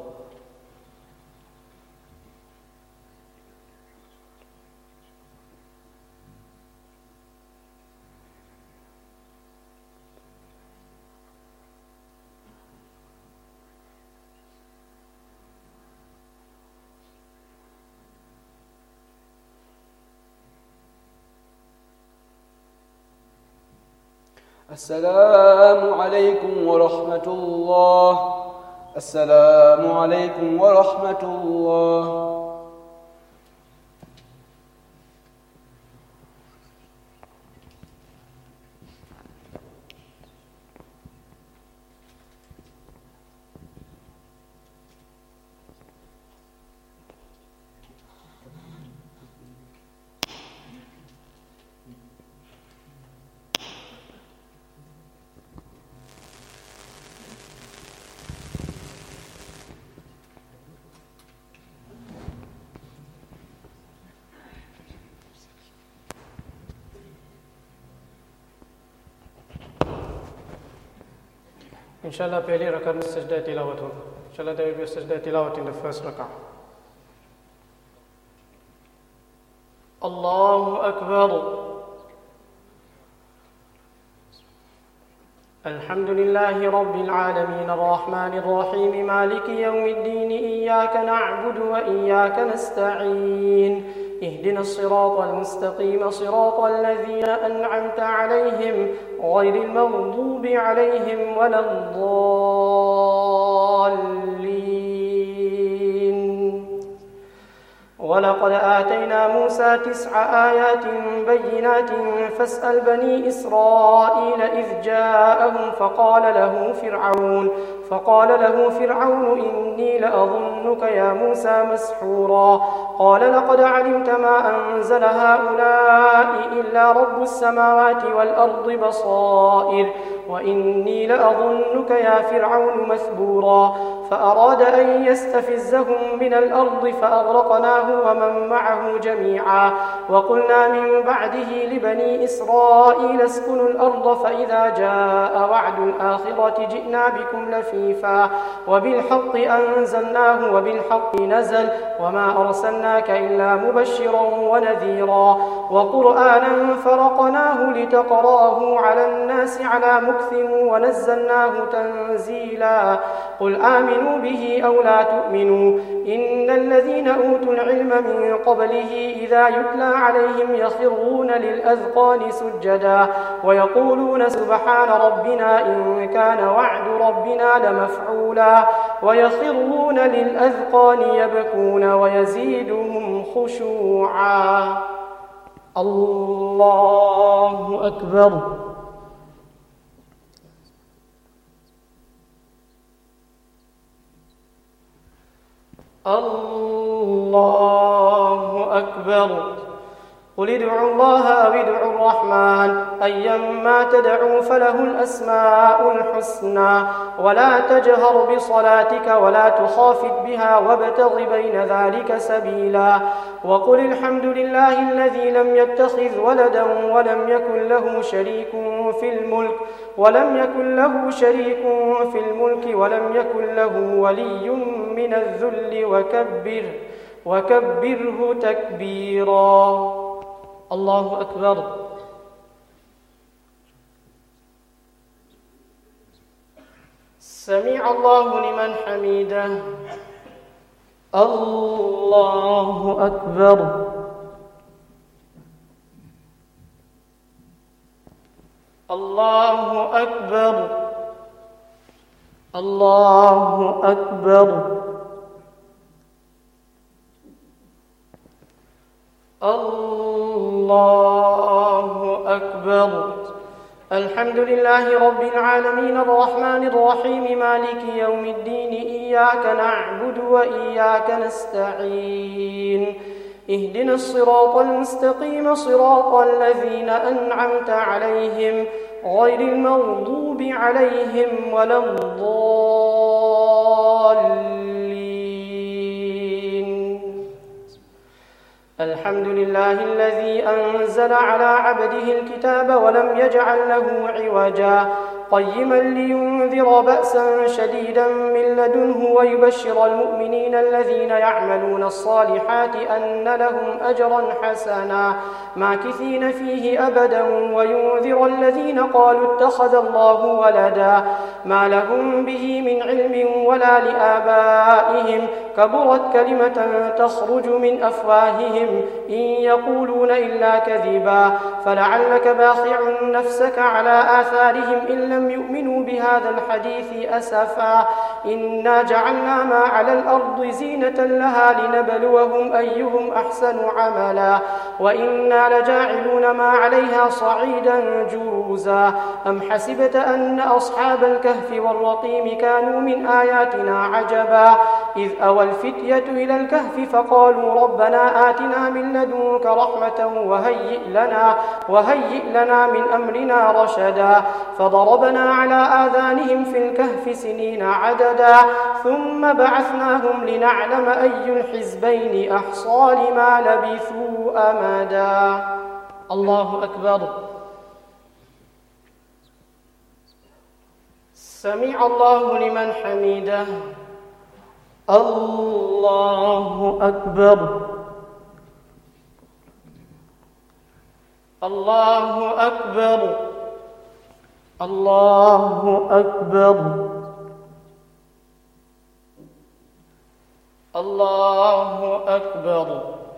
السلام عليكم ورحمة الله. السلام عليكم ورحمة الله. Inshallah, pehli rakat mein sajda tilawat hoga. Inshallah, there will be a sajda tilawat in the first rak'ah. Allahu Akbar. الحمد لله رب العالمين الرحمن الرحيم مالك يوم الدين إياك نعبد وإياك نستعين اهدنا الصراط المستقيم صراط الذين أنعمت عليهم غير المغضوب عليهم ولا الضالين. ولقد آتينا موسى تسع آيات بينات فاسأل بني إسرائيل إذ جاءهم فقال له فرعون فقال له فرعون إني لأظنك يا موسى مسحورا. قال لقد علمت ما أنزل هؤلاء إلا رب السماوات والأرض بصائر وإني لأظنك يا فرعون مثبورا. فأراد أن يستفزهم من الأرض فأغرقناه ومن معه جميعا. وقلنا من بعده لبني إسرائيل اسكنوا الأرض فإذا جاء وعد الآخرة جئنا بكم لفيفا وبالحق أنزلناه وبالحق نزل وما أرسلناك إلا مبشرا ونذيرا وقرآنا فرقناه لتقراه على الناس على مكث ونزلناه تنزيلا. قل آمنوا به أو لا تؤمنوا إن الذين أوتوا العلم من قبله إذا يتلى عليهم يخرون للأذقان سجدا ويقولون سبحان ربنا إن كان وعد ربنا لمفعولا ويخرون للأذقان يبكون ويزيدهم خشوعا. الله أكبر. الله أكبر. قل ادعوا الله أو ادعوا الرحمن أيما تدعوا فله الأسماء الحسنى ولا تجهر بصلاتك ولا تخافت بها وابتغ بين ذلك سبيلا. وقل الحمد لله الذي لم يتخذ ولدا ولم يكن له شريك في الملك ولم يكن له شريك في الملك ولم يكن له ولي من الذل وكبر وكبره تكبيرا. الله أكبر. سمع الله لمن حمده. الله أكبر. الله أكبر. الله أكبر. الله أكبر. الحمد لله رب العالمين الرحمن الرحيم مالك يوم الدين إياك نعبد وإياك نستعين اهدنا الصراط المستقيم صراط الذين أنعمت عليهم غير المغضوب عليهم ولا الضالين. الحمد لله الذي أنزل على عبده الكتاب ولم يجعل له عوجا قيما لينذر بأسا شديدا من لدنه ويبشر المؤمنين الذين يعملون الصالحات أن لهم أجرا حسنا ماكثين فيه أبدا وينذر الذين قالوا اتخذ الله ولدا ما لهم به من علم ولا لآبائهم كبرت كلمة تخرج من أفواههم إن يقولون إلا كذبا فلعلك باخع نفسك على آثارهم إن لم يؤمنوا بهذا الحديث أسفا إنا جعلنا ما على الأرض زينة لها لنبلوهم أيهم أحسن عملا وإنا لجاعلون ما عليها صعيدا جروزا أم حسبت أن أصحاب الكهف والرقيم كانوا من آياتنا عجبا إذ أوى الفتية إلى الكهف فقالوا ربنا آتنا من لدنك رحمة وهيئ لنا, وهيئ لنا من أمرنا رشدا فضربنا على آذانهم في الكهف سنين عددا ثم بعثناهم لنعلم أي الحزبين أحصى لما لبثوا أمدا. الله أكبر. سمع الله لمن حمده. الله أكبر. الله أكبر. الله أكبر. الله أكبر.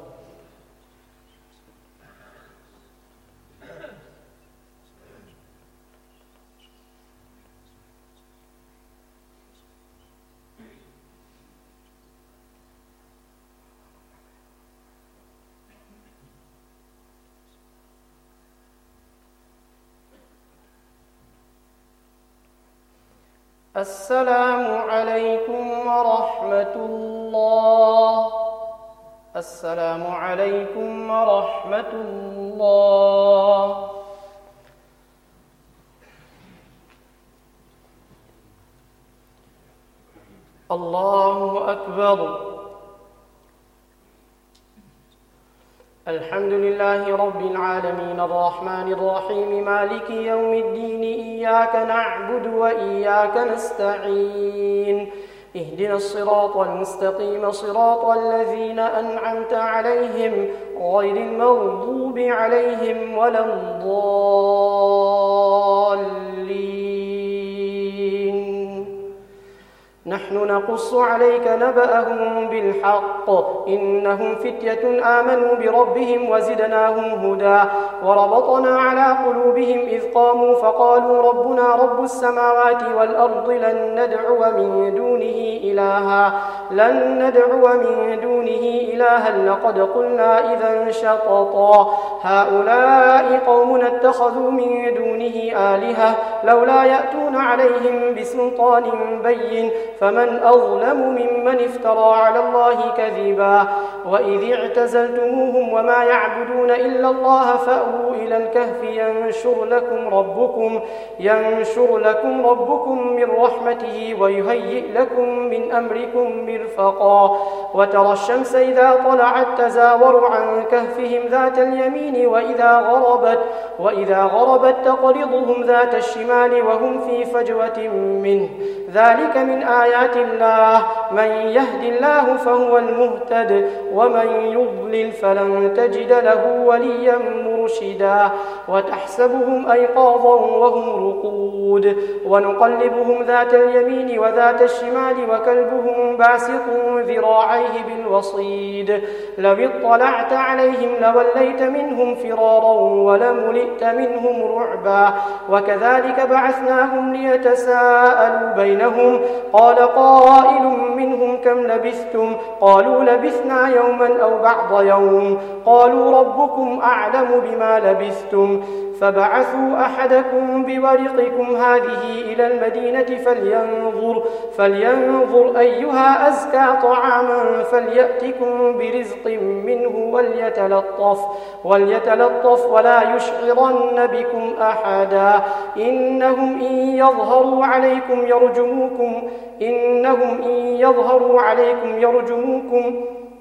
السلام عليكم ورحمة الله. السلام عليكم ورحمة الله. الله أكبر. الحمد لله رب العالمين الرحمن الرحيم مالك يوم الدين إياك نعبد وإياك نستعين اهدنا الصراط المستقيم صراط الذين أنعمت عليهم غير المغضوب عليهم ولا الضالين. نحن نقص عليك نبأهم بالحق إنهم فتية آمنوا بربهم وزدناهم هدى وربطنا على قلوبهم إذ قاموا فقالوا ربنا رب السماوات والأرض لن ندعو من دونه إلها لن ندعو من دونه إلها لقد قلنا إذا شططا هؤلاء قومنا اتخذوا من دونه آلهة لولا يأتون عليهم بسلطان بين فمن أظلم ممن افترى على الله كذبا وإذ اعتزلتموهم وما يعبدون إلا الله فأووا إلى الكهف ينشر لكم ربكم ينشر لكم ربكم من رحمته ويهيئ لكم من أمركم مرفقا وترى الشمس إذا طلعت تزاور عن كهفهم ذات اليمين وإذا غربت وإذا غربت تقرضهم ذات الشمال وهم في فجوة منه ذلك من آيات الله من يهد الله فهو المهتد ومن يضلل فلن تجد له وليا مرشدا وتحسبهم أيقاظا وهم رقود ونقلبهم ذات اليمين وذات الشمال وكلبهم باسط ذراعيه بالوصيد لو اطلعت عليهم لوليت منهم فرارا ولملئت منهم رعبا وكذلك بعثناهم ليتساءلوا بينهم قال قال قائل منهم كم لبثتم قالوا لبثنا يوما أو بعض يوم قالوا ربكم أعلم بما لبثتم فبعثوا أحدكم بورقكم هذه إلى المدينة فلينظر, فلينظر أيها أزكى طعاما فليأتكم برزق منه وليتلطف, وليتلطف ولا يشعرن بكم أحدا إنهم إن يظهروا عليكم يرجموكم إنهم إن يظهروا عليكم يرجموكم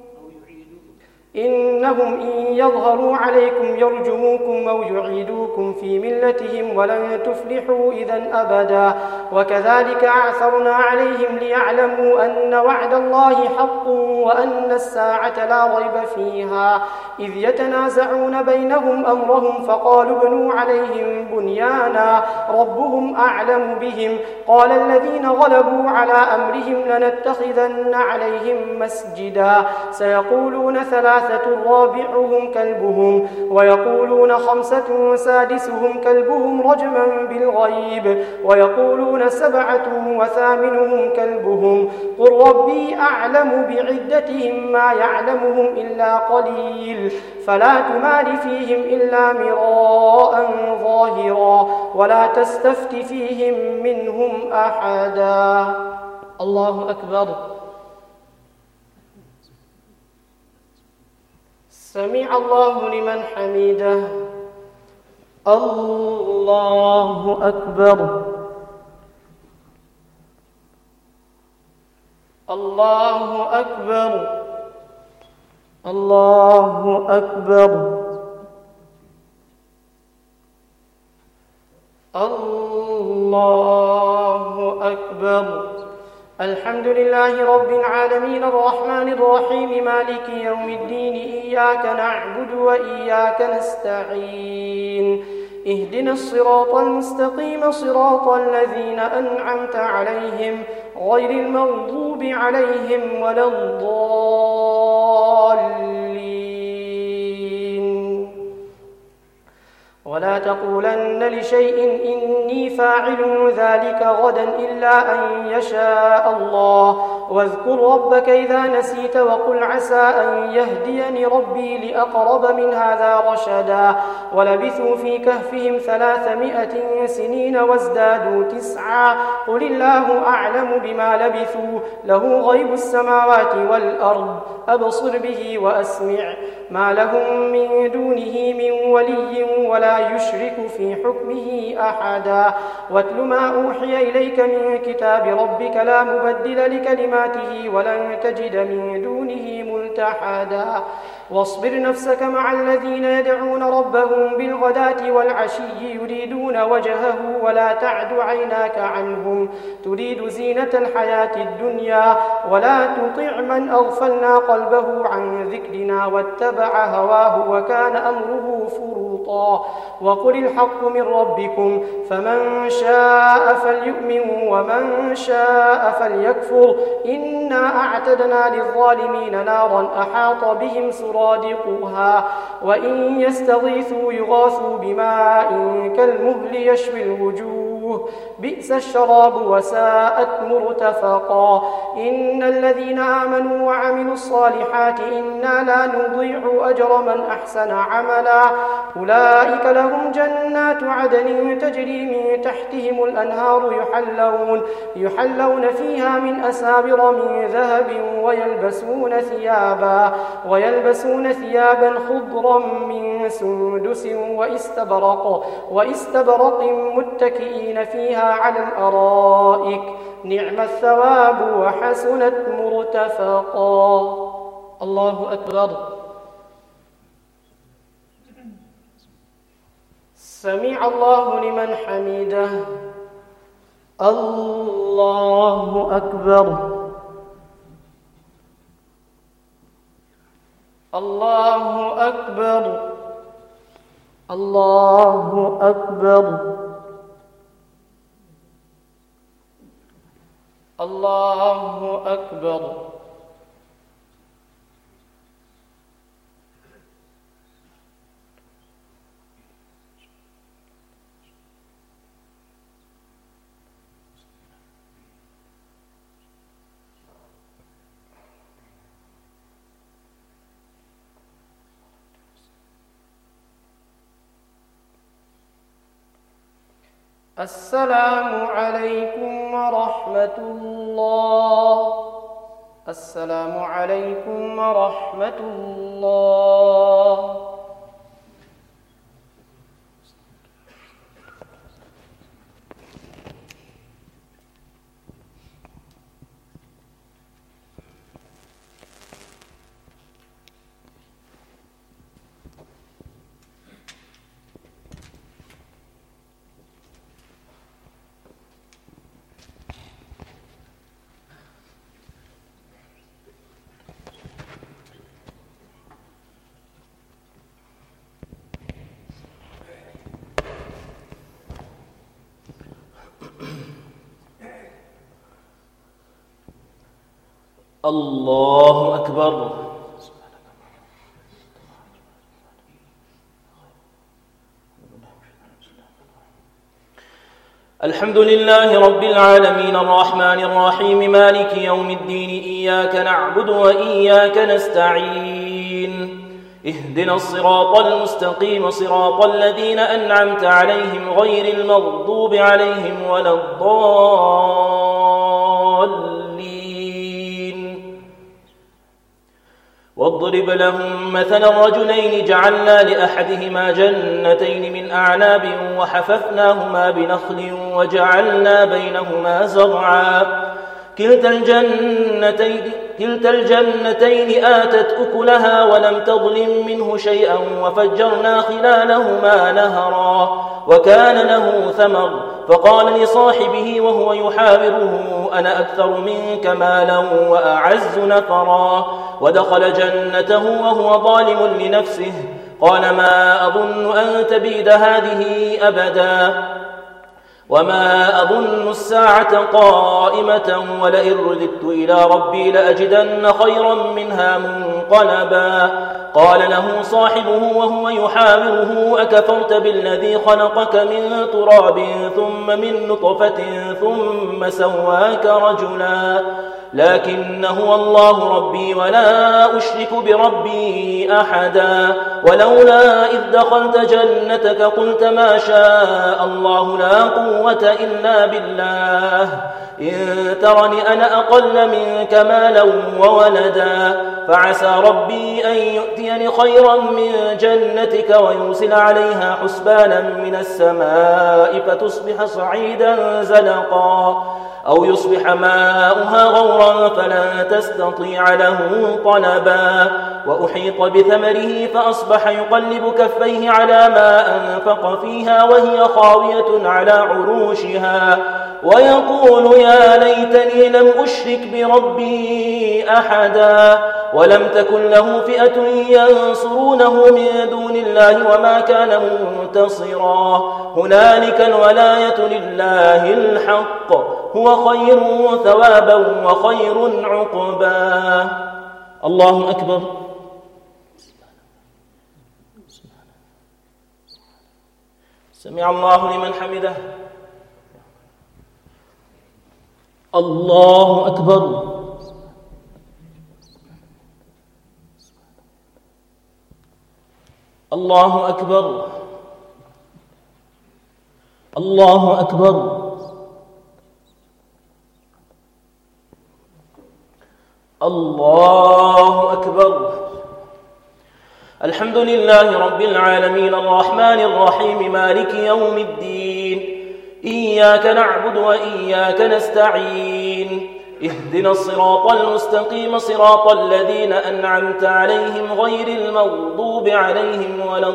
إنهم إن يظهروا عليكم يرجموكم أو يعيدوكم في ملتهم ولن تفلحوا إذا أبدا وكذلك أعثرنا عليهم ليعلموا أن وعد الله حق وأن الساعة لا ريب فيها إذ يتنازعون بينهم أمرهم فقالوا ابنوا عليهم بنيانا ربهم أعلم بهم قال الذين غلبوا على أمرهم لنتخذن عليهم مسجدا سيقولون ثلاثة رابعهم كلبهم ويقولون خمسة سادسهم كلبهم رجما بالغيب ويقولون سبعة وثامنهم كلبهم قل ربي أعلم بعدتهم ما يعلمهم إلا قليل فلا تمار فيهم إلا مراء ظاهرا ولا تستفت فيهم منهم أحدا. الله أكبر. سمع الله لمن حمده. الله أكبر. الله أكبر. الله أكبر. الله أكبر. الحمد لله رب العالمين الرحمن الرحيم مالك يوم الدين إياك نعبد وإياك نستعين اهدنا الصراط المستقيم صراط الذين أنعمت عليهم غير المغضوب عليهم ولا الضالين ولا تقولن لشيء إني فاعل ذلك غدا إلا أن يشاء الله واذكر ربك إذا نسيت وقل عسى أن يهديني ربي لأقرب من هذا رشدا ولبثوا في كهفهم ثلاثمائة سنين وازدادوا تسعا قل الله أعلم بما لبثوا له غيب السماوات والأرض أبصر به وأسمع ما لهم من دونه من ولي ولا يشرك في حكمه أحدا واتل ما أوحي إليك من كتاب ربك لا مبدل لكلماته ولن تجد من دونه ملتحدا واصبر نفسك مع الذين يدعون ربهم بالغداة والعشي يريدون وجهه ولا تعد عيناك عنهم تريد زينة الحياة الدنيا ولا تطع من أغفلنا قلبه عن ذكرنا واتبع هواه وكان أمره فرطا وقل الحق من ربكم فمن شاء فليؤمن ومن شاء فليكفر إنا أعتدنا للظالمين نارا أحاط بهم سرادقها وإن يستغيثوا يغاثوا بماء كالمهل يشوي الوجوه بئس الشراب وساءت مرتفقا إن الذين آمنوا وعملوا الصالحات إنا لا نضيع أجر من أحسن عملا أولئك لهم جنات عدن تجري من تحتهم الأنهار يحلون, يحلون فيها من أسابر من ذهب ويلبسون ثيابا ويلبسون ثيابا خضرا من سندس واستبرق, واستبرق متكئين فيها على الأرائك نعم الثواب وحسنت مرتفقا. الله أكبر. سمع الله لمن حمده. الله أكبر. الله أكبر. الله أكبر. الله أكبر. السلام عليكم ورحمة الله. السلام عليكم ورحمة الله. الله أكبر. الحمد لله رب العالمين الرحمن الرحيم مالك يوم الدين إياك نعبد وإياك نستعين اهدنا الصراط المستقيم صراط الذين أنعمت عليهم غير المغضوب عليهم ولا الضالين. واضرب لهم مثلا رجلين جعلنا لأحدهما جنتين من أعناب وحففناهما بنخل وجعلنا بينهما زرعا كلتا الجنتين, كلتا الجنتين آتت أكلها ولم تظلم منه شيئا وفجرنا خلالهما نهرا وكان له ثمر فقال لصاحبه وهو يحاوره أنا أكثر منك مالا وأعز نفرا ودخل جنته وهو ظالم لنفسه قال ما أظن أن تبيد هذه أبدا وما أظن الساعة قائمة ولئن رددت إلى ربي لأجدن خيرا منها منقلبا قال له صاحبه وهو يحاوره أكفرت بالذي خلقك من تراب ثم من نطفة ثم سواك رجلا لكن هو الله ربي ولا أشرك بربي أحدا ولولا إذ دخلت جنتك قلت ما شاء الله لا قوة إلا بالله إن ترني أنا أقل منك مالا وولدا فعسى ربي أن يؤتيني خيرا من جنتك ويرسل عليها حسبانا من السماء فتصبح صعيدا زلقا أو يصبح ماؤها غورا فلا تستطيع له طلبا وأحيط بثمره فأصبح يقلب كفيه على ما أنفق فيها وهي خاوية على عروشها ويقول يا ليتني لم أشرك بربي أحدا ولم تكن له فئة ينصرونه من دون الله وما كان منتصرا هنالك الولاية لله الحق هو خير ثوابا وخير عقبا. الله أكبر. سمع الله لمن حمده. الله أكبر. الله أكبر. الله أكبر. الله أكبر. الحمد لله رب العالمين الرحمن الرحيم مالك يوم الدين إياك نعبد وإياك نستعين اهدنا الصراط المستقيم صراط الذين أنعمت عليهم غير المغضوب عليهم ولا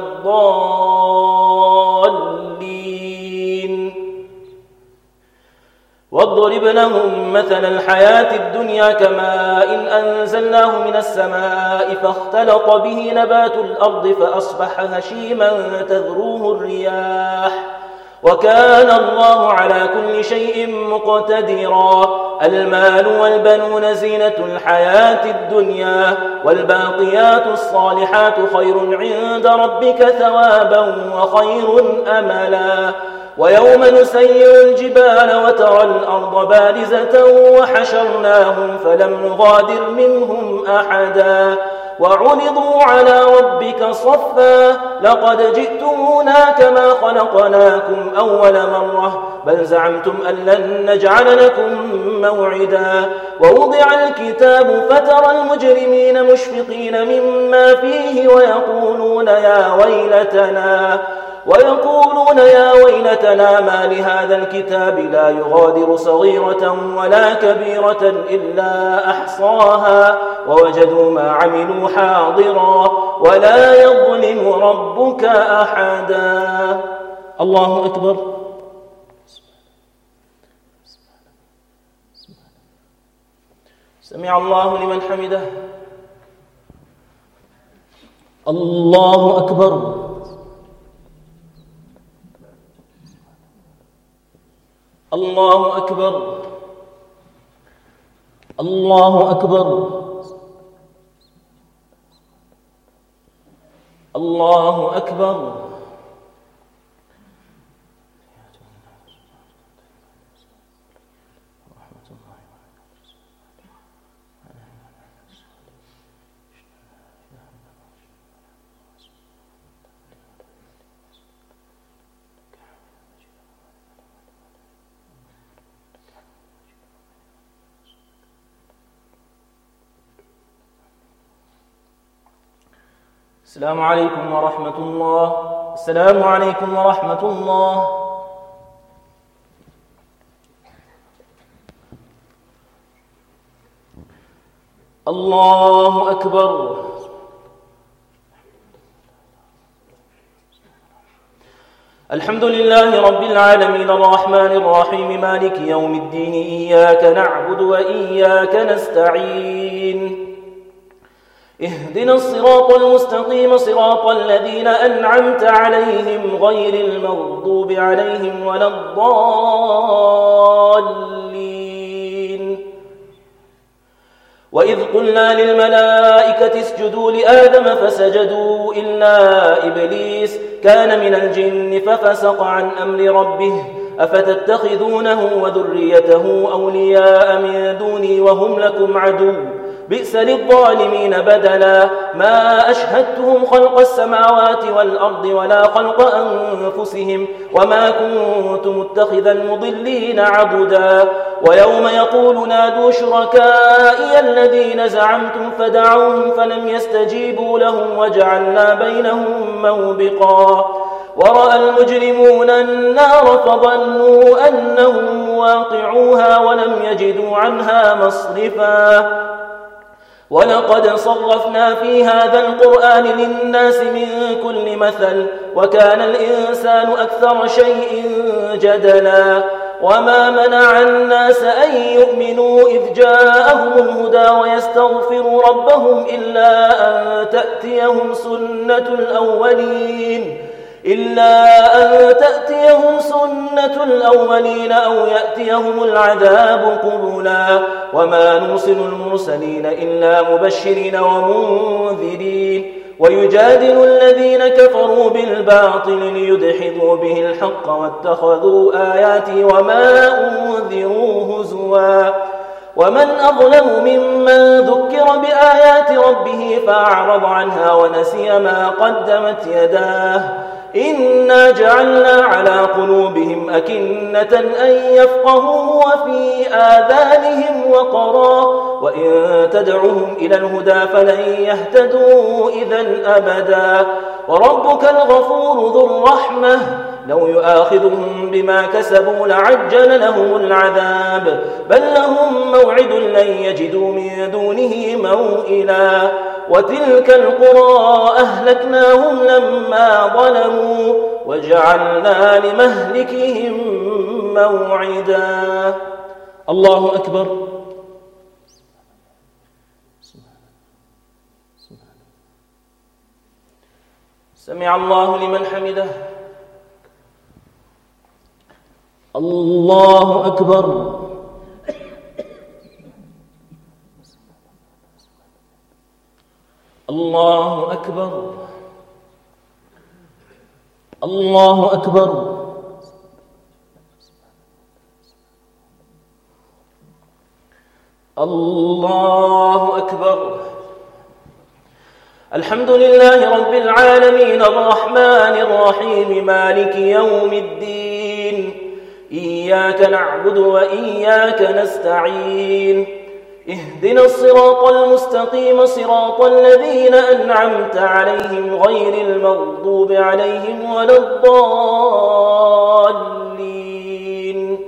الضالين واضرب لهم مثل الحياة الدنيا كماء إن أنزلناه من السماء فاختلط به نبات الأرض فأصبح هشيما تذروه الرياح وكان الله على كل شيء مقتدرا المال والبنون زينة الحياة الدنيا والباقيات الصالحات خير عند ربك ثوابا وخير أملا ويوم نسير الجبال وترى الأرض بارزة وحشرناهم فلم نغادر منهم أحدا وعرضوا على ربك صفا لقد جئتمونا كما خلقناكم أول مرة بل زعمتم أن لن نجعل لكم موعدا ووضع الكتاب فترى المجرمين مشفقين مما فيه ويقولون يا ويلتنا ويقولون يا ويلتنا ما لهذا الكتاب لا يغادر صغيرة ولا كبيرة إلا أحصاها ووجدوا ما عملوا حاضرا ولا يظلم ربك أحدا. الله أكبر. سمع الله لمن حمده. الله أكبر. الله أكبر. الله أكبر. الله أكبر. السلام عليكم ورحمة الله. السلام عليكم ورحمة الله. الله أكبر. الحمد لله رب العالمين الرحمن الرحيم مالك يوم الدين إياك نعبد وإياك نستعين اهدنا الصراط المستقيم صراط الذين أنعمت عليهم غير المغضوب عليهم ولا الضالين. وإذ قلنا للملائكة اسجدوا لآدم فسجدوا إلا إبليس كان من الجن ففسق عن أمر ربه أفتتخذونه وذريته أولياء من دوني وهم لكم عدو بئس للظالمين بدلا ما أشهدتهم خلق السماوات والأرض ولا خلق أنفسهم وما كنت متخذ المضلين عضدا ويوم يقول نادوا شركائي الذين زعمتم فدعوهم فلم يستجيبوا لهم وجعلنا بينهم موبقا ورأى المجرمون النار فظنوا أنهم واقعوها ولم يجدوا عنها مصرفا ولقد صرفنا في هذا القرآن للناس من كل مثل وكان الإنسان أكثر شيء جدلا وما منع الناس أن يؤمنوا إذ جاءهم الهدى ويستغفروا ربهم إلا أن تأتيهم سنة الأولين إلا أن تأتيهم سنة الأولين أو يأتيهم العذاب قبلا وما نرسل المرسلين إلا مبشرين ومنذرين ويجادل الذين كفروا بالباطل ليدحضوا به الحق واتخذوا آياتي وما أنذروا هزوا ومن أظلم ممن ذكر بآيات ربه فأعرض عنها ونسي ما قدمت يداه إنا جعلنا على قلوبهم أكنة أن يفقهوه وفي آذانهم وقرا وإن تدعوهم إلى الهدى فلن يهتدوا إذن أبدا وربك الغفور ذو الرحمة لو يؤاخذهم بما كسبوا لعجل لهم العذاب بل لهم موعد لن يجدوا من دونه موئلا وتلك القرى أهلكناهم لما ظلموا وجعلنا لمهلكهم موعدا. الله أكبر. سمع الله لمن حمده. الله أكبر. الله أكبر. الله أكبر. الله أكبر. الحمد لله رب العالمين الرحمن الرحيم مالك يوم الدين إياك نعبد وإياك نستعين اهدنا الصراط المستقيم صراط الذين أنعمت عليهم غير المغضوب عليهم ولا الضالين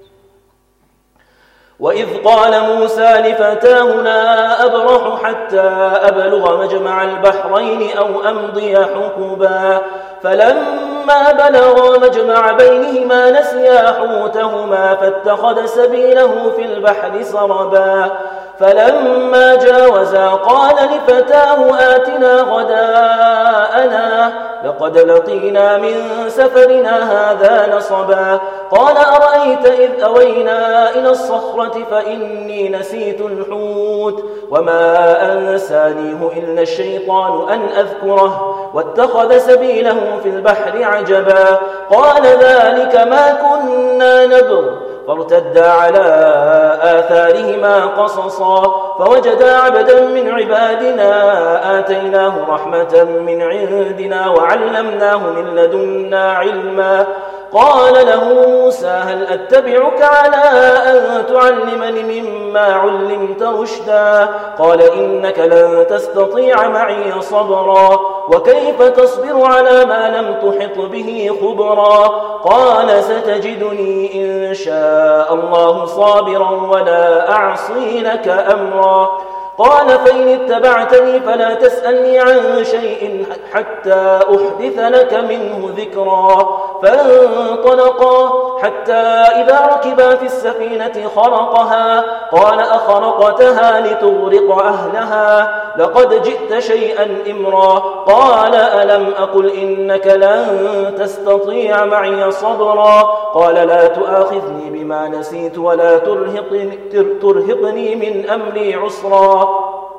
وإذ قال موسى لفتاه لا أبرح حتى أبلغ مجمع البحرين أو أمضي حقبا فلما بلغا مجمع بينهما نسيا حوتهما فاتخذ سبيله في البحر سربا فلما جاوزا قال لفتاه آتنا غداءنا لقد لقينا من سفرنا هذا نصبا قال أرأيت إذ أوينا إلى الصخرة فإني نسيت الحوت وما أنسانيه إلا الشيطان أن أذكره واتخذ سبيله في البحر عجبا قال ذلك ما كنا نبغ فارتدا على آثارهما قصصا فوجدا عبدا من عبادنا آتيناه رحمة من عندنا وعلمناه من لدنا علما قال له موسى هل أتبعك على أن تعلمني مما علمت رشدا قال إنك لن تستطيع معي صبرا وكيف تصبر على ما لم تحط به خبرا قال ستجدني إن شاء الله صابرا ولا أعصي لك أمرا قال فإن اتبعتني فلا تسألني عن شيء حتى أحدث لك منه ذكرا فانطلقا حتى إذا ركبا في السفينة خرقها قال أخرقتها لتغرق أهلها لقد جئت شيئا إمرا قال ألم أقل إنك لن تستطيع معي صبرا قال لا تؤاخذني بما نسيت ولا ترهقني, ترهقني من أمري عسرا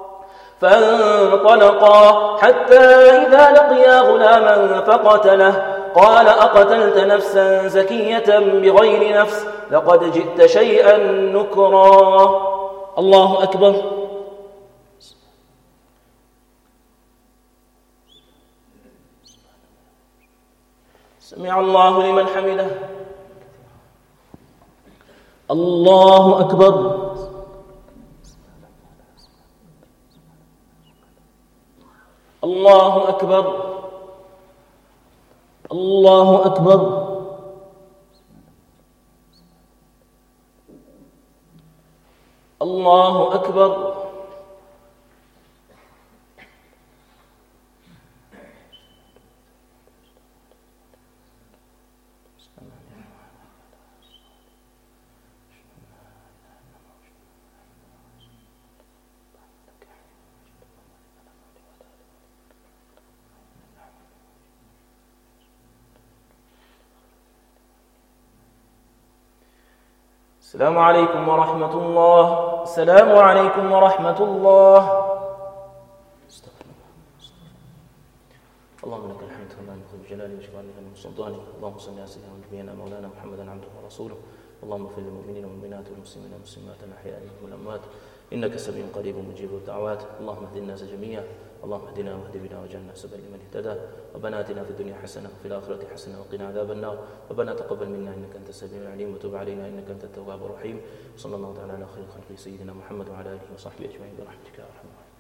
فانطلقا حتى إذا لقيا غلاما فقتله قال أقتلت نفسا زكية بغير نفس لقد جئت شيئا نكرا الله أكبر. سمع الله لمن حمده. الله أكبر. الله أكبر. الله أكبر. الله أكبر. السلام عليكم ورحمة الله. السلام عليكم ورحمة الله. اللهم لك الحمد كما ينبغي بجلالك وجلالك وسلطانك. اللهم صل على سيدنا ونبينا مولانا محمدا عبده ورسوله. اللهم اغفر للمؤمنين والمؤمنات والمسلمين والمسلمات الأحياء منهم والأموات إنك سميع قريب مجيب الدعوات. اللهم اهد الناس جميعا. اللهم اهدنا واهد بنا واجعلنا سبيلا لمن اهتدى. ربنا آتنا في الدنيا حسنة وفي الآخرة حسنة وقنا عذاب النار. ربنا تقبل منا إنك أنت السميع العليم وتب علينا إنك أنت التواب الرحيم. صلى الله تعالى على خير خلقه سيدنا محمد وعلى آله وصحبه أجمعين برحمتك يا أرحم الراحمين.